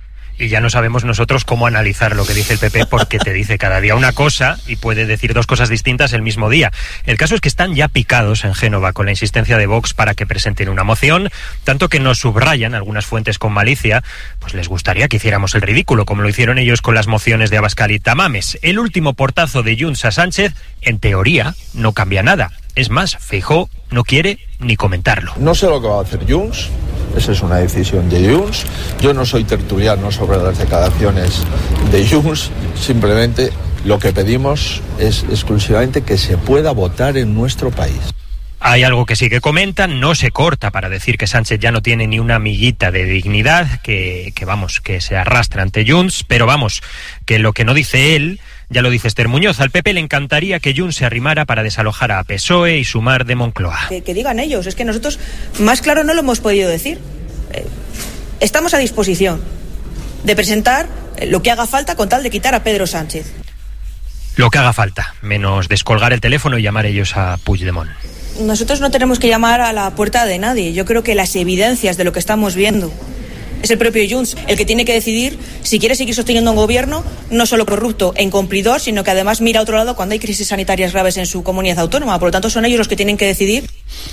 Y ya no sabemos nosotros cómo analizar lo que dice el PP, porque te dice cada día una cosa y puede decir dos cosas distintas el mismo día. El caso es que están ya picados en Génova con la insistencia de Vox para que presenten una moción, tanto que nos subrayan algunas fuentes con malicia, pues les gustaría que hiciéramos el ridículo, como lo hicieron ellos con las mociones de Abascal y Tamames. El último portazo de Junts a Sánchez, en teoría, no cambia nada. Es más, Feijóo no quiere ni comentarlo. No sé lo que va a hacer Junts, esa es una decisión de Junts. Yo no soy tertuliano sobre las declaraciones de Junts, simplemente lo que pedimos es exclusivamente que se pueda votar en nuestro país. Hay algo que sí que comentan, no se corta para decir que Sánchez ya no tiene ni una miguita de dignidad, que se arrastra ante Junts, pero que lo que no dice él, ya lo dice Esther Muñoz, al PP le encantaría que Junts se arrimara para desalojar a PSOE y Sumar de Moncloa. Que digan ellos, es que nosotros más claro no lo hemos podido decir. Estamos a disposición de presentar lo que haga falta con tal de quitar a Pedro Sánchez. Lo que haga falta, menos descolgar el teléfono y llamar ellos a Puigdemont. Nosotros no tenemos que llamar a la puerta de nadie. Yo creo que las evidencias de lo que estamos viendo es el propio Junts el que tiene que decidir si quiere seguir sosteniendo un gobierno no solo corrupto e incumplidor, sino que además mira a otro lado cuando hay crisis sanitarias graves en su comunidad autónoma. Por lo tanto, son ellos los que tienen que decidir.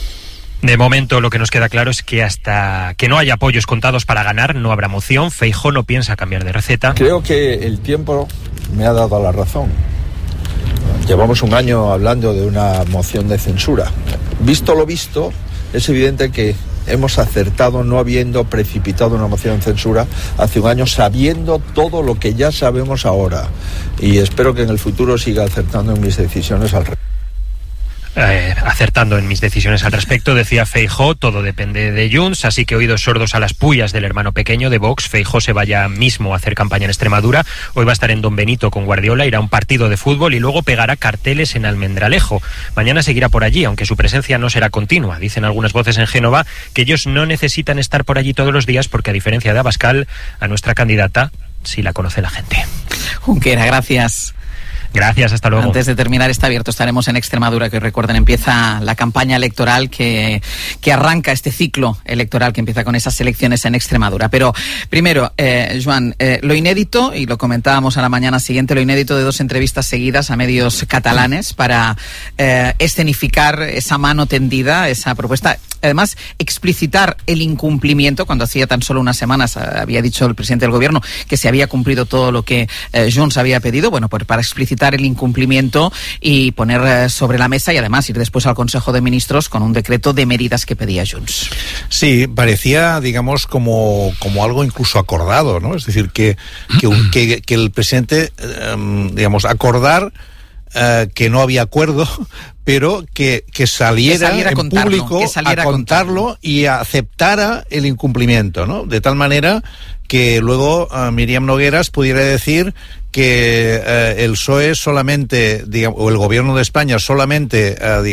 De momento, lo que nos queda claro es que hasta que no haya apoyos contados para ganar, no habrá moción. Feijóo no piensa cambiar de receta. Creo que el tiempo me ha dado la razón. Llevamos un año hablando de una moción de censura. Visto lo visto, es evidente que hemos acertado no habiendo precipitado una moción de censura hace un año, sabiendo todo lo que ya sabemos ahora. Y espero que en el futuro siga acertando en mis decisiones al respecto. Acertando en mis decisiones al respecto, decía Feijóo, todo depende de Junts, así que oídos sordos a las pullas del hermano pequeño de Vox. Feijóo se vaya mismo a hacer campaña en Extremadura, hoy va a estar en Don Benito con Guardiola, irá a un partido de fútbol y luego pegará carteles en Almendralejo. Mañana seguirá por allí, aunque su presencia no será continua. Dicen algunas voces en Génova que ellos no necesitan estar por allí todos los días porque, a diferencia de Abascal, a nuestra candidata sí la conoce la gente. Junquera, gracias. Gracias, hasta luego. Antes de terminar este abierto, estaremos en Extremadura, que recuerden, empieza la campaña electoral que arranca este ciclo electoral que empieza con esas elecciones en Extremadura. Pero primero, Joan, lo inédito, y lo comentábamos a la mañana siguiente, lo inédito de 2 entrevistas seguidas a medios catalanes para escenificar esa mano tendida, esa propuesta. Además, explicitar el incumplimiento, cuando hacía tan solo unas semanas había dicho el presidente del gobierno que se había cumplido todo lo que Junts había pedido, bueno, pues para explicitar el incumplimiento y poner sobre la mesa y además ir después al Consejo de Ministros con un decreto de medidas que pedía Junts. Sí, parecía, digamos, como algo incluso acordado, ¿no? Es decir, que el presidente, digamos, acordar que no había acuerdo, pero que saliera en público a contarlo y aceptara el incumplimiento, ¿no? De tal manera que luego Míriam Nogueras pudiera decir que el PSOE solamente, digamos, o el gobierno de España solamente,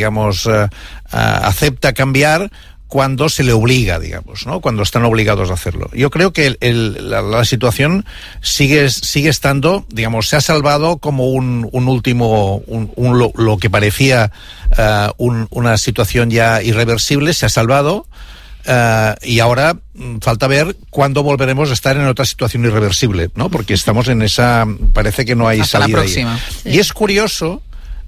acepta cambiar cuando se le obliga, digamos, ¿no? Cuando están obligados a hacerlo. Yo creo que la situación sigue estando, digamos, se ha salvado como un último, lo que parecía una situación ya irreversible, se ha salvado. Y ahora falta ver cuándo volveremos a estar en otra situación irreversible, ¿no? Porque estamos en esa, parece que no hay hasta salida la próxima. ahí. Sí. Y es curioso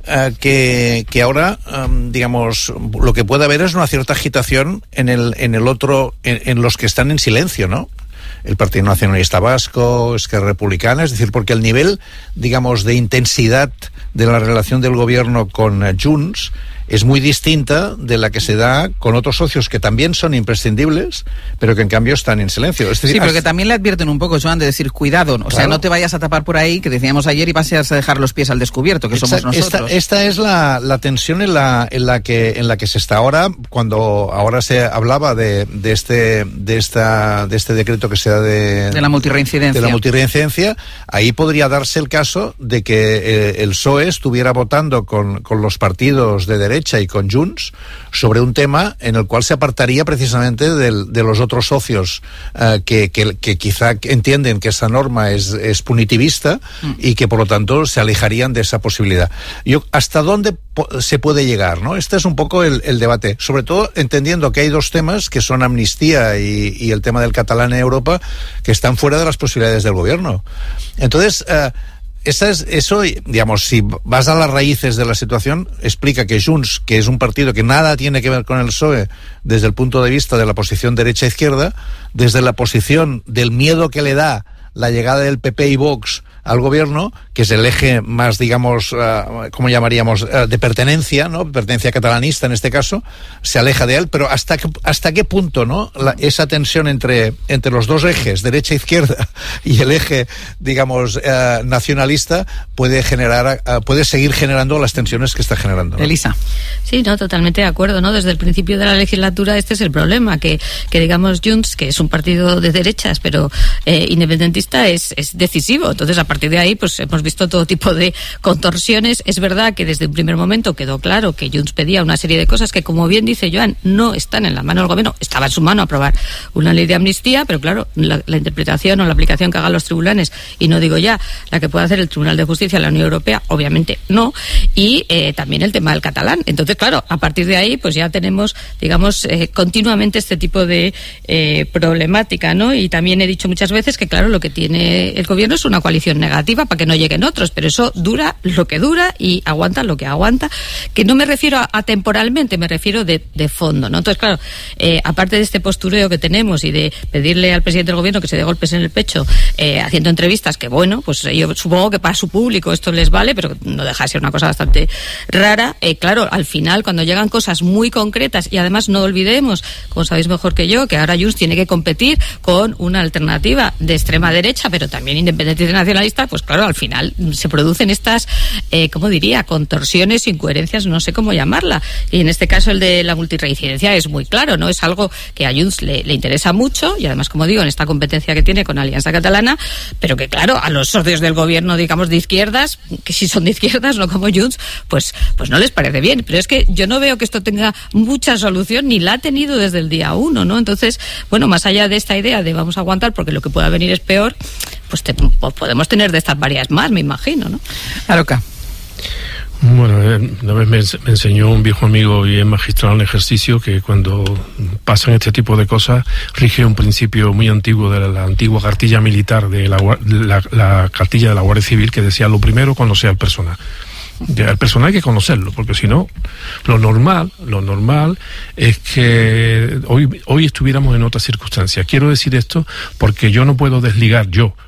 que ahora, digamos, lo que puede haber es una cierta agitación en los que están en silencio, ¿no? El Partido Nacionalista Vasco, Esquerra Republicana, es decir, porque el nivel, digamos, de intensidad de la relación del gobierno con Junts es muy distinta de la que se da con otros socios que también son imprescindibles, pero que en cambio están en silencio. Es decir, sí, pero que también le advierten un poco, Joan, de decir cuidado, o sea, no te vayas a tapar por ahí, que decíamos ayer, y vas a dejar los pies al descubierto, que somos nosotros. Esta es la tensión en la que se está ahora, cuando ahora se hablaba de este decreto que se da de la multirreincidencia. De la multirreincidencia, ahí podría darse el caso de que el PSOE estuviera votando con los partidos de derecha y con Junts sobre un tema en el cual se apartaría precisamente de los otros socios que quizá entienden que esa norma es punitivista y que por lo tanto se alejarían de esa posibilidad. ¿Hasta dónde se puede llegar, ¿no? Este es un poco el debate, sobre todo entendiendo que hay 2 temas que son amnistía y el tema del catalán en Europa, que están fuera de las posibilidades del gobierno. Entonces, eso, digamos, si vas a las raíces de la situación, explica que Junts, que es un partido que nada tiene que ver con el PSOE desde el punto de vista de la posición derecha-izquierda, desde la posición del miedo que le da la llegada del PP y Vox al gobierno, que es el eje más, digamos, ¿cómo llamaríamos?, de pertenencia, ¿no? Pertenencia catalanista en este caso, se aleja de él, pero hasta qué punto, ¿no? Esa tensión entre los 2 ejes, derecha e izquierda, y el eje, digamos, nacionalista, puede seguir generando las tensiones que está generando, ¿no? Elisa. Sí, no, totalmente de acuerdo, ¿no? Desde el principio de la legislatura este es el problema, que digamos Junts, que es un partido de derechas, pero independentista, es decisivo. Entonces, a partir de ahí, pues hemos visto todo tipo de contorsiones. Es verdad que desde un primer momento quedó claro que Junts pedía una serie de cosas que, como bien dice Joan, no están en la mano del gobierno. Estaba en su mano aprobar una ley de amnistía, pero claro, la interpretación o la aplicación que hagan los tribunales, y no digo ya la que pueda hacer el Tribunal de Justicia de la Unión Europea, obviamente no, y también el tema del catalán. Entonces, claro, a partir de ahí, pues ya tenemos, digamos, continuamente este tipo de problemática, ¿no? Y también he dicho muchas veces que, claro, lo que tiene el gobierno es una coalición negativa para que no lleguen otros, pero eso dura lo que dura y aguanta lo que aguanta, que no me refiero a temporalmente, me refiero de fondo, ¿no? Entonces, claro, aparte de este postureo que tenemos y de pedirle al presidente del gobierno que se dé golpes en el pecho haciendo entrevistas, que bueno, pues yo supongo que para su público esto les vale, pero no deja de ser una cosa bastante rara. Claro, al final, cuando llegan cosas muy concretas, y además no olvidemos, como sabéis mejor que yo, que ahora Junts tiene que competir con una alternativa de extrema derecha, pero también independentista y nacionalista, pues claro, al final se producen estas, ¿cómo diría?, contorsiones, incoherencias, no sé cómo llamarla. Y en este caso el de la multirreincidencia es muy claro, ¿no? Es algo que a Junts le interesa mucho, y además, como digo, en esta competencia que tiene con Alianza Catalana, pero que claro, a los socios del gobierno, digamos, de izquierdas, que si son de izquierdas, no como Junts, pues no les parece bien. Pero es que yo no veo que esto tenga mucha solución, ni la ha tenido desde el día 1, ¿no? Entonces, bueno, más allá de esta idea de vamos a aguantar porque lo que pueda venir es peor, pues podemos tener de estas varias más, me imagino, ¿no? Aroca. Bueno, una vez me enseñó un viejo amigo y es magistrado en ejercicio que cuando pasan este tipo de cosas rige un principio muy antiguo de la antigua cartilla militar, de la cartilla de la Guardia Civil, que decía: lo primero, conocer al personal. Al personal hay que conocerlo, porque si no, lo normal es que hoy estuviéramos en otra circunstancia. Quiero decir esto porque yo no puedo desligar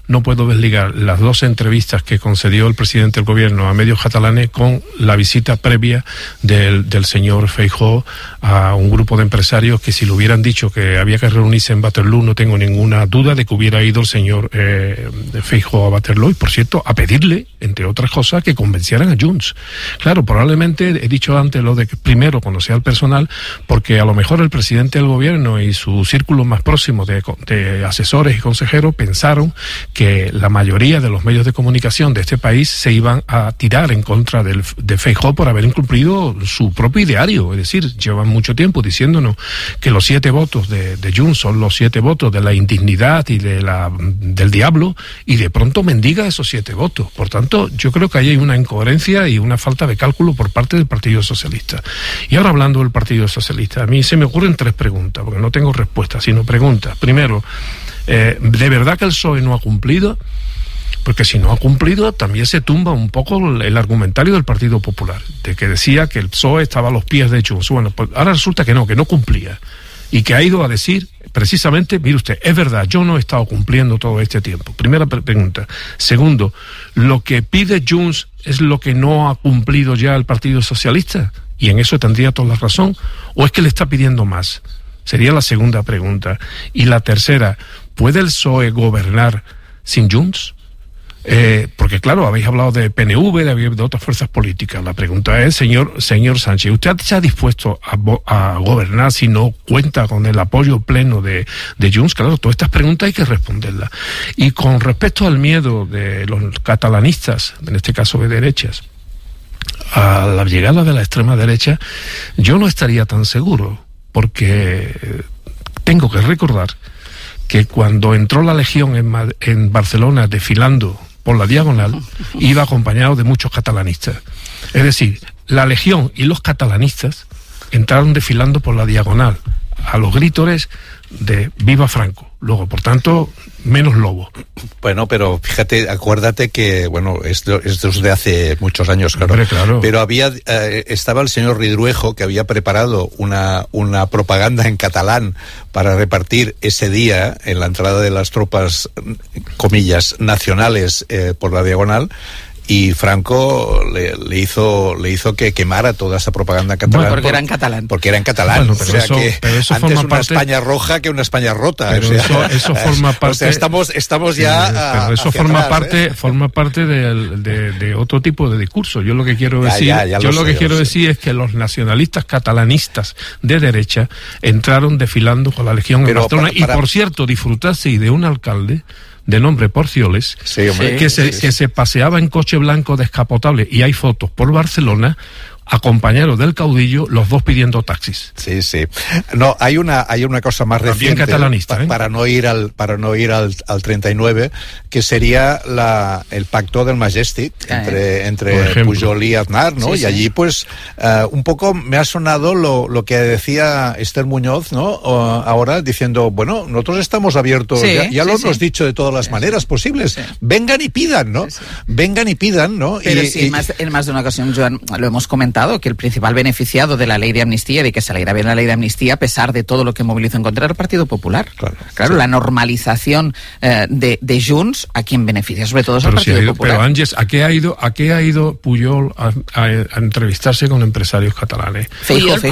las dos entrevistas que concedió el presidente del gobierno a medios catalanes con la visita previa del señor Feijóo a un grupo de empresarios que, si le hubieran dicho que había que reunirse en Waterloo, no tengo ninguna duda de que hubiera ido el señor Feijóo a Waterloo, y por cierto, a pedirle, entre otras cosas, que convencieran a Junts. Claro, probablemente he dicho antes lo de que primero conocer al personal, porque a lo mejor el presidente del gobierno y su círculo más próximo de asesores y consejeros pensaron que la mayoría de los medios de comunicación de este país se iban a tirar en contra de Feijóo por haber incumplido su propio ideario. Es decir, llevan mucho tiempo diciéndonos que los 7 votos de Junts son los 7 votos de la indignidad y del diablo, y de pronto mendiga esos 7 votos. Por tanto, yo creo que ahí hay una incoherencia y una falta de cálculo por parte del Partido Socialista. Y ahora, hablando del Partido Socialista, a mí se me ocurren 3 preguntas, porque no tengo respuestas, sino preguntas. Primero, ¿de verdad que el PSOE no ha cumplido? Porque si no ha cumplido, también se tumba un poco el argumentario del Partido Popular, de que decía que el PSOE estaba a los pies de Junts. Bueno, pues ahora resulta que no cumplía. Y que ha ido a decir, precisamente, mire usted, es verdad, yo no he estado cumpliendo todo este tiempo. Primera pregunta. Segundo, ¿lo que pide Junts es lo que no ha cumplido ya el Partido Socialista? Y en eso tendría toda la razón. ¿O es que le está pidiendo más? Sería la segunda pregunta. Y la tercera, ¿puede el PSOE gobernar sin Junts? Porque claro, habéis hablado de PNV, de otras fuerzas políticas. La pregunta es, señor Sánchez, ¿usted está dispuesto a gobernar si no cuenta con el apoyo pleno de Junts? Claro, todas estas preguntas hay que responderlas. Y con respecto al miedo de los catalanistas, en este caso de derechas, a la llegada de la extrema derecha, yo no estaría tan seguro, porque tengo que recordar que cuando entró la Legión en Barcelona desfilando por la Diagonal, iba acompañado de muchos catalanistas. Es decir, la Legión y los catalanistas entraron desfilando por la Diagonal a los grítores de ¡Viva Franco! Luego, por tanto, menos lobo. Bueno, pero fíjate, acuérdate que, bueno, esto es de hace muchos años, claro. Hombre, claro. Pero estaba el señor Ridruejo, que había preparado una propaganda en catalán para repartir ese día en la entrada de las tropas, comillas, nacionales por la Diagonal. Y Franco le hizo que quemara toda esa propaganda catalana. Bueno, porque era en catalán. Porque era en catalán. Bueno, o sea que eso antes una parte, España roja que una España rota. Pero eso forma parte. O sea, estamos ya. Pero eso forma parte de otro tipo de discurso. Yo lo que quiero decir, es que los nacionalistas catalanistas de derecha entraron desfilando con la Legión en Barcelona. Y por cierto, disfrutase de un alcalde de nombre Porcioles, que se paseaba en coche blanco descapotable, y hay fotos por Barcelona a compañeros del caudillo, los dos pidiendo taxis. Sí, sí. No, hay una cosa más también reciente, catalanista, para no ir al 39, que sería el pacto del Majestic entre Pujol y Aznar, ¿no? Sí, y allí, pues, un poco me ha sonado lo que decía Esther Muñoz, ¿no? Ahora, diciendo, bueno, nosotros estamos abiertos, ya lo hemos dicho de todas las maneras posibles. Sí. Vengan y pidan, ¿no? Vengan y pidan, ¿no? Pero en más de una ocasión, Joan, lo hemos comentado, que el principal beneficiado de la ley de amnistía, de que saliera bien la ley de amnistía, a pesar de todo lo que movilizó en contra del Partido Popular. Claro, la normalización de Junts, ¿a quién beneficia? Sobre todo es al Partido Popular. Pero Ángeles, ¿a qué ha ido Pujol a entrevistarse con empresarios catalanes? Feijóo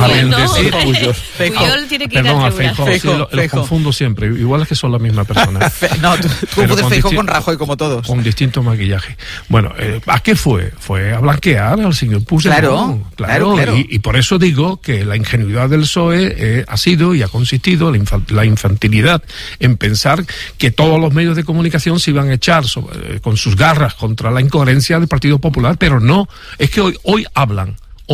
tiene que ir a Feijóo, los confundo siempre. Igual es que son la misma persona. No, tú confundes Feijóo con Rajoy, como todos. Con distinto maquillaje. Bueno, ¿a qué fue? Fue a blanquear al señor Puigdemont. Claro. Y por eso digo que la ingenuidad del PSOE ha sido y ha consistido la infantilidad en pensar que todos los medios de comunicación se iban a echar con sus garras contra la incoherencia del Partido Popular, pero no, es que hoy hablan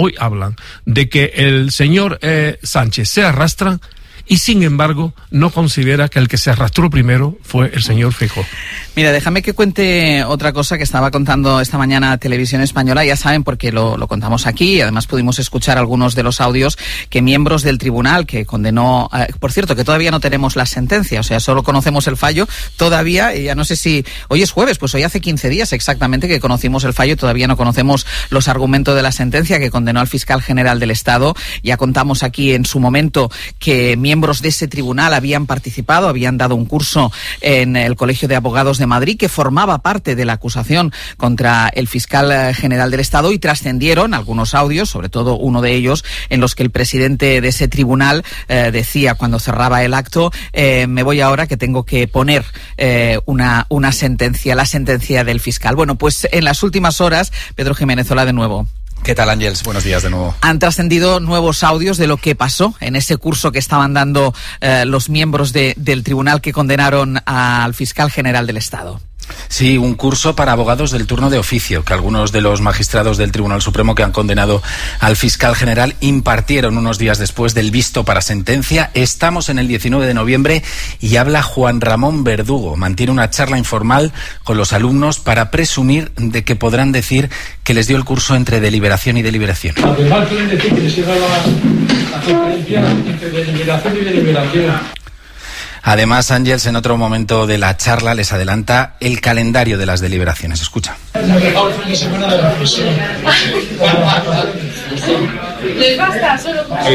de que el señor Sánchez se arrastra y sin embargo no considera que el que se arrastró primero fue el señor Feijóo. Mira, déjame que cuente otra cosa que estaba contando esta mañana Televisión Española. Ya saben, porque lo contamos aquí y además pudimos escuchar algunos de los audios, que miembros del tribunal que condenó, por cierto, que todavía no tenemos la sentencia, o sea, solo conocemos el fallo todavía, y ya no sé si hoy es jueves, pues hoy hace 15 días exactamente que conocimos el fallo, todavía no conocemos los argumentos de la sentencia que condenó al fiscal general del Estado. Ya contamos aquí en su momento que miembros de ese tribunal habían participado, habían dado un curso en el Colegio de Abogados de Madrid, que formaba parte de la acusación contra el fiscal general del Estado, y trascendieron algunos audios, sobre todo uno de ellos, en los que el presidente de ese tribunal decía cuando cerraba el acto, me voy ahora que tengo que poner una sentencia, la sentencia del fiscal. Bueno, pues en las últimas horas, Pedro Jiménez, hola de nuevo. ¿Qué tal, Ángeles? Buenos días de nuevo. Han trascendido nuevos audios de lo que pasó en ese curso que estaban dando los miembros del tribunal que condenaron al fiscal general del Estado. Sí, un curso para abogados del turno de oficio, que algunos de los magistrados del Tribunal Supremo que han condenado al fiscal general impartieron unos días después del visto para sentencia. Estamos en el 19 de noviembre y habla Juan Ramón Verdugo. Mantiene una charla informal con los alumnos para presumir de que podrán decir que les dio el curso entre deliberación y deliberación. Además, pueden decir que les llega la conferencia entre deliberación y deliberación. Además, Ángeles, en otro momento de la charla, les adelanta el calendario de las deliberaciones. Escucha. ¿Les basta solo con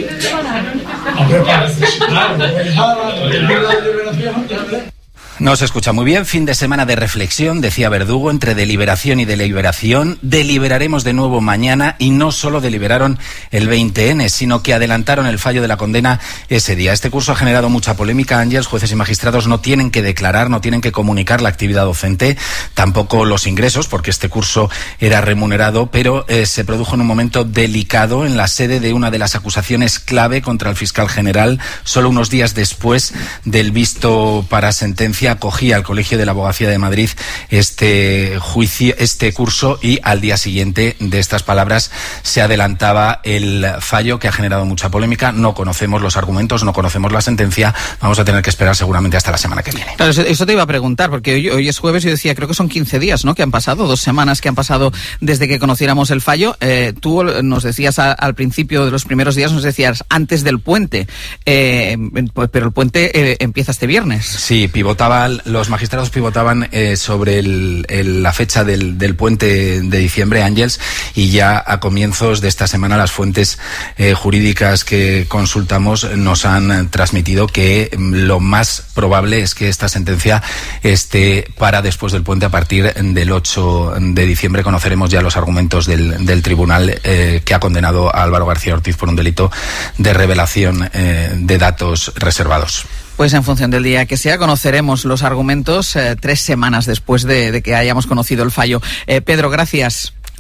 No se escucha muy bien. Fin de semana de reflexión, decía Verdugo, entre deliberación y deliberación. Deliberaremos de nuevo mañana, y no solo deliberaron el 20N, sino que adelantaron el fallo de la condena ese día. Este curso ha generado mucha polémica, Ángeles. Jueces y magistrados no tienen que declarar, no tienen que comunicar la actividad docente, tampoco los ingresos, porque este curso era remunerado, pero se produjo en un momento delicado en la sede de una de las acusaciones clave contra el fiscal general. Solo unos días después del visto para sentencia, acogía al Colegio de la Abogacía de Madrid este curso, y al día siguiente de estas palabras se adelantaba el fallo, que ha generado mucha polémica. No conocemos los argumentos, no conocemos la sentencia. Vamos a tener que esperar seguramente hasta la semana que viene. Claro, eso te iba a preguntar, porque hoy es jueves y yo decía, creo que son 15 días, ¿no?, que han pasado, 2 semanas que han pasado desde que conociéramos el fallo. Tú nos decías al principio de los primeros días, nos decías antes del puente, pero el puente empieza este viernes. Sí, los magistrados pivotaban sobre la fecha del puente de diciembre, Ángeles, y ya a comienzos de esta semana las fuentes jurídicas que consultamos nos han transmitido que lo más probable es que esta sentencia esté para después del puente, a partir del 8 de diciembre. Conoceremos ya los argumentos del tribunal que ha condenado a Álvaro García Ortiz por un delito de revelación de datos reservados. Pues en función del día que sea, conoceremos los argumentos 3 semanas después de que hayamos conocido el fallo. Pedro, gracias.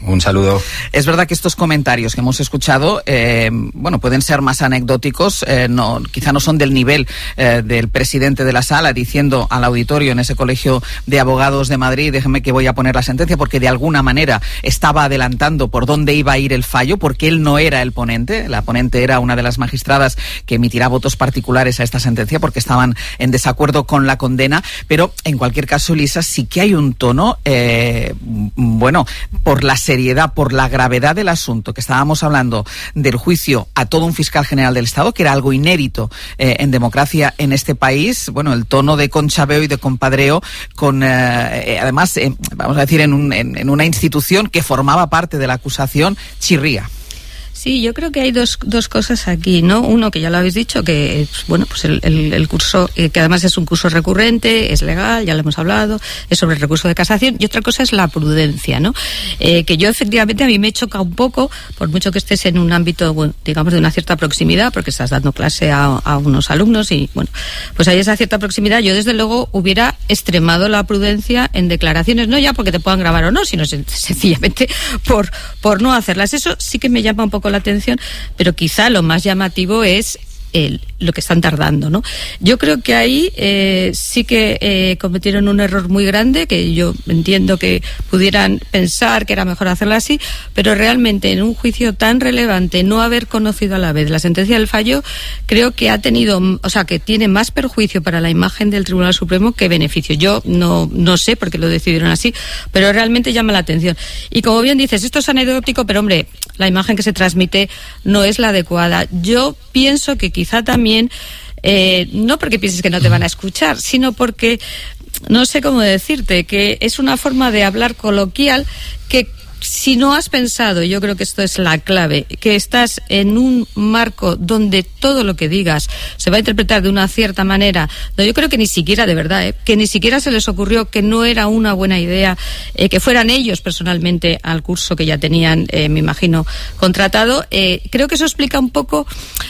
Un saludo. Es verdad que estos comentarios que hemos escuchado, pueden ser más anecdóticos, quizá no son del nivel del presidente de la sala diciendo al auditorio en ese colegio de abogados de Madrid, déjeme que voy a poner la sentencia, porque de alguna manera estaba adelantando por dónde iba a ir el fallo, porque él no era el ponente. La ponente era una de las magistradas que emitirá votos particulares a esta sentencia porque estaban en desacuerdo con la condena. Pero en cualquier caso, Elisa, sí que hay un tono, por la seriedad, por la gravedad del asunto, que estábamos hablando del juicio a todo un fiscal general del Estado, que era algo inédito en democracia en este país. Bueno, el tono de conchabeo y de compadreo con, además, vamos a decir, en una institución que formaba parte de la acusación, chirría. Sí, yo creo que hay dos cosas aquí, ¿no? Uno, que ya lo habéis dicho, que el curso, que además es un curso recurrente, es legal, ya lo hemos hablado, es sobre el recurso de casación, y otra cosa es la prudencia, ¿no? Que yo efectivamente a mí me choca un poco, por mucho que estés en un ámbito, digamos, de una cierta proximidad, porque estás dando clase a unos alumnos y, pues hay esa cierta proximidad. Yo desde luego hubiera extremado la prudencia en declaraciones, no ya porque te puedan grabar o no, sino sencillamente por no hacerlas. Eso sí que me llama un poco la atención, pero quizá lo más llamativo es lo que están tardando, ¿no? Yo creo que ahí sí que cometieron un error muy grande, que yo entiendo que pudieran pensar que era mejor hacerlo así, pero realmente en un juicio tan relevante no haber conocido a la vez la sentencia del fallo, creo que que tiene más perjuicio para la imagen del Tribunal Supremo que beneficio. Yo no sé por qué lo decidieron así, pero realmente llama la atención. Y como bien dices, esto es anecdótico, pero hombre, la imagen que se transmite no es la adecuada. Yo pienso que quizá también, no porque pienses que no te van a escuchar, sino porque, no sé cómo decirte, que es una forma de hablar coloquial que, si no has pensado, yo creo que esto es la clave, que estás en un marco donde todo lo que digas se va a interpretar de una cierta manera, yo creo que ni siquiera, de verdad, que ni siquiera se les ocurrió, que no era una buena idea que fueran ellos personalmente al curso que ya tenían, me imagino, contratado. Creo que eso explica un poco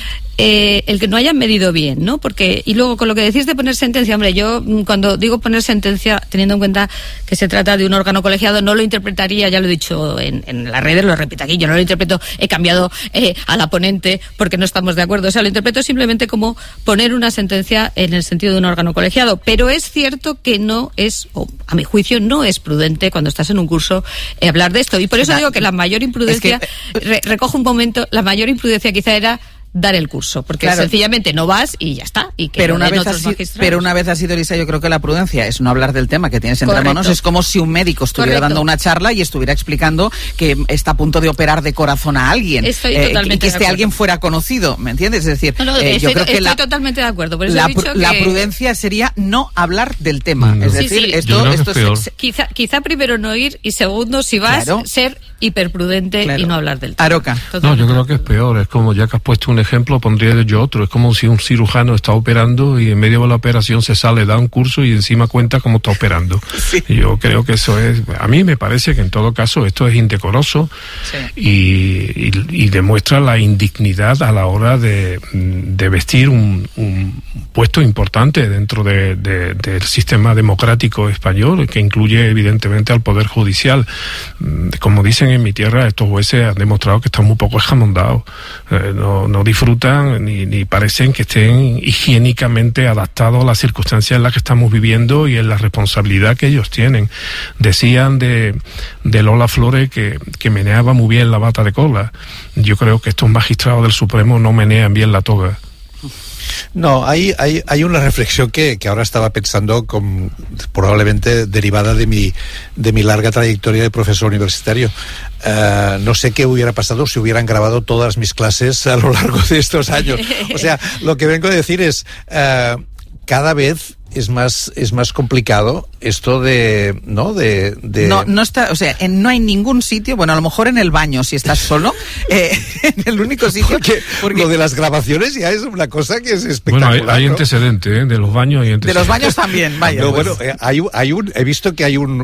el que no hayan medido bien, ¿no? Porque, y luego con lo que decís de poner sentencia, hombre, yo cuando digo poner sentencia, teniendo en cuenta que se trata de un órgano colegiado, no lo interpretaría, ya lo he dicho en las redes, lo repito aquí, yo no lo interpreto, he cambiado a la ponente porque no estamos de acuerdo, o sea, lo interpreto simplemente como poner una sentencia en el sentido de un órgano colegiado, pero es cierto que no es, a mi juicio, no es prudente cuando estás en un curso hablar de esto, y por eso digo que la mayor imprudencia, recojo un momento, la mayor imprudencia quizá era dar el curso, porque sencillamente no vas y ya está. Y que pero una vez ha sido, Elisa, yo creo que la prudencia es no hablar del tema que tienes entre manos. Es como si un médico estuviera dando una charla y estuviera explicando que está a punto de operar de corazón a alguien, y que este alguien fuera conocido, ¿me entiendes? Es decir, yo creo que estoy totalmente de acuerdo. Por eso la prudencia sería no hablar del tema. Es decir, esto es quizá primero no ir, y segundo, si vas, ser hiperprudente y no hablar del tema. Aroca. No, yo creo que es peor. Es como, ya que has puesto un ejemplo, pondría yo otro. Es como si un cirujano está operando y en medio de la operación se sale, da un curso y encima cuenta cómo está operando. Sí. Y yo creo que eso es, a mí me parece que en todo caso esto es indecoroso, y demuestra la indignidad a la hora de vestir un puesto importante dentro del sistema democrático español, que incluye evidentemente al Poder Judicial. Como dicen en mi tierra, estos jueces han demostrado que están muy poco escamondados, no disfrutan ni parecen que estén higiénicamente adaptados a las circunstancias en las que estamos viviendo y en la responsabilidad que ellos tienen. Decían de Lola Flores que meneaba muy bien la bata de cola. Yo creo que estos magistrados del Supremo no menean bien la toga. No, hay una reflexión que ahora estaba pensando, probablemente derivada de mi larga trayectoria de profesor universitario. No sé qué hubiera pasado si hubieran grabado todas mis clases a lo largo de estos años. O sea, lo que vengo a decir es, cada vez es más complicado esto no está, o sea, no hay ningún sitio, bueno, a lo mejor en el baño si estás solo, en el único sitio, porque lo de las grabaciones ya es una cosa que es espectacular. Bueno, hay antecedentes, de los baños hay antecedentes. De los baños también, vaya. No, bueno, he visto que hay un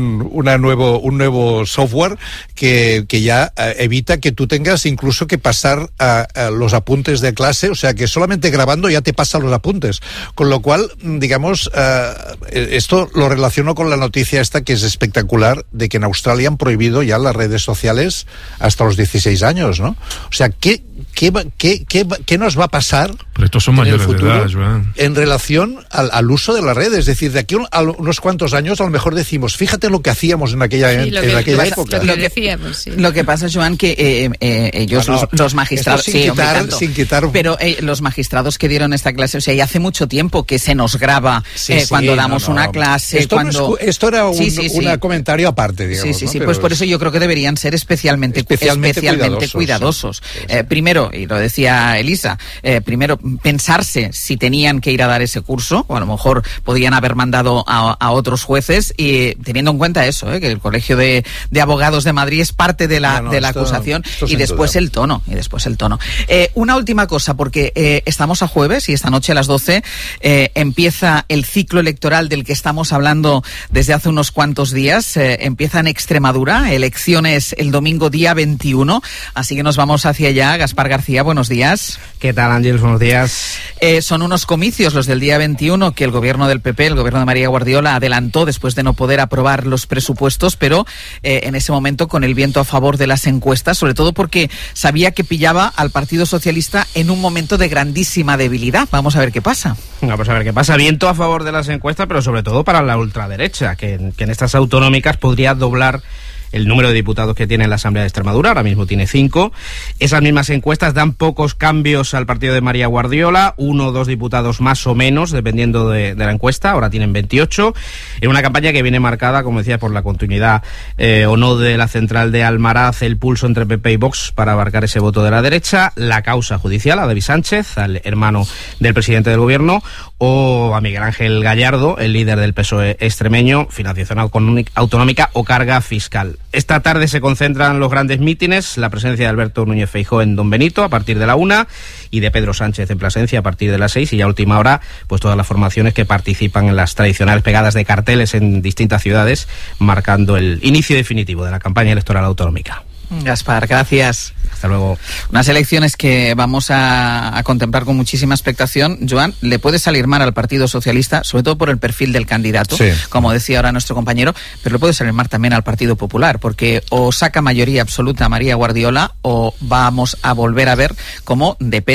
nuevo software que ya evita que tú tengas incluso que pasar a los apuntes de clase, o sea, que solamente grabando ya te pasa los apuntes, con lo cual, digamos, digamos, esto lo relaciono con la noticia esta que es espectacular, de que en Australia han prohibido ya las redes sociales hasta los 16 años, ¿no? O sea, ¿qué nos va a pasar? Pero estos son mayores de edad, Joan. En relación al uso de la red, es decir, de aquí a unos cuantos años a lo mejor decimos, fíjate lo que hacíamos en aquella época. Lo que pasa, Joan, que ellos, bueno, los magistrados, sin quitar, pero los magistrados que dieron esta clase, o sea, ya hace mucho tiempo que se nos graba cuando damos una clase. Esto era un comentario aparte, digamos. Sí, pues por eso yo creo que deberían ser especialmente cuidadosos. Primero, y lo decía Elisa, pensarse si tenían que ir a dar ese curso, o a lo mejor podían haber mandado a otros jueces, y teniendo en cuenta eso, que el Colegio de Abogados de Madrid es parte de la acusación, y después el tono. Una última cosa, porque estamos a jueves y esta noche a las 12 empieza el ciclo electoral del que estamos hablando desde hace unos cuantos días. Empieza en Extremadura, elecciones el domingo día 21, así que nos vamos hacia allá. Gaspar García, buenos días. ¿Qué tal, Ángel? Buenos días. Son unos comicios, los del día 21, que el gobierno del PP, el gobierno de María Guardiola, adelantó después de no poder aprobar los presupuestos, pero en ese momento con el viento a favor de las encuestas, sobre todo porque sabía que pillaba al Partido Socialista en un momento de grandísima debilidad. Vamos a ver qué pasa. Vamos a ver qué pasa. Viento a favor de las encuestas, pero sobre todo para la ultraderecha, que en estas autonómicas podría doblar el número de diputados que tiene la Asamblea de Extremadura. Ahora mismo tiene 5. Esas mismas encuestas dan pocos cambios al partido de María Guardiola, 1 o 2 diputados más o menos, dependiendo de la encuesta. Ahora tienen 28. En una campaña que viene marcada, como decía, por la continuidad o no de la central de Almaraz, el pulso entre PP y Vox para abarcar ese voto de la derecha, la causa judicial a David Sánchez, al hermano del presidente del gobierno, o a Miguel Ángel Gallardo, el líder del PSOE extremeño, financiación autonómica o carga fiscal. Esta tarde se concentran los grandes mítines, la presencia de Alberto Núñez Feijóo en Don Benito a partir de la 1 y de Pedro Sánchez en Plasencia a partir de las 6, y ya a última hora pues todas las formaciones que participan en las tradicionales pegadas de carteles en distintas ciudades, marcando el inicio definitivo de la campaña electoral autonómica. Gaspar, gracias. Hasta luego. Unas elecciones que vamos a contemplar con muchísima expectación. Joan, le puede salir mal al Partido Socialista, sobre todo por el perfil del candidato, como decía ahora nuestro compañero, pero le puede salir mal también al Partido Popular, porque o saca mayoría absoluta María Guardiola o vamos a volver a ver cómo depende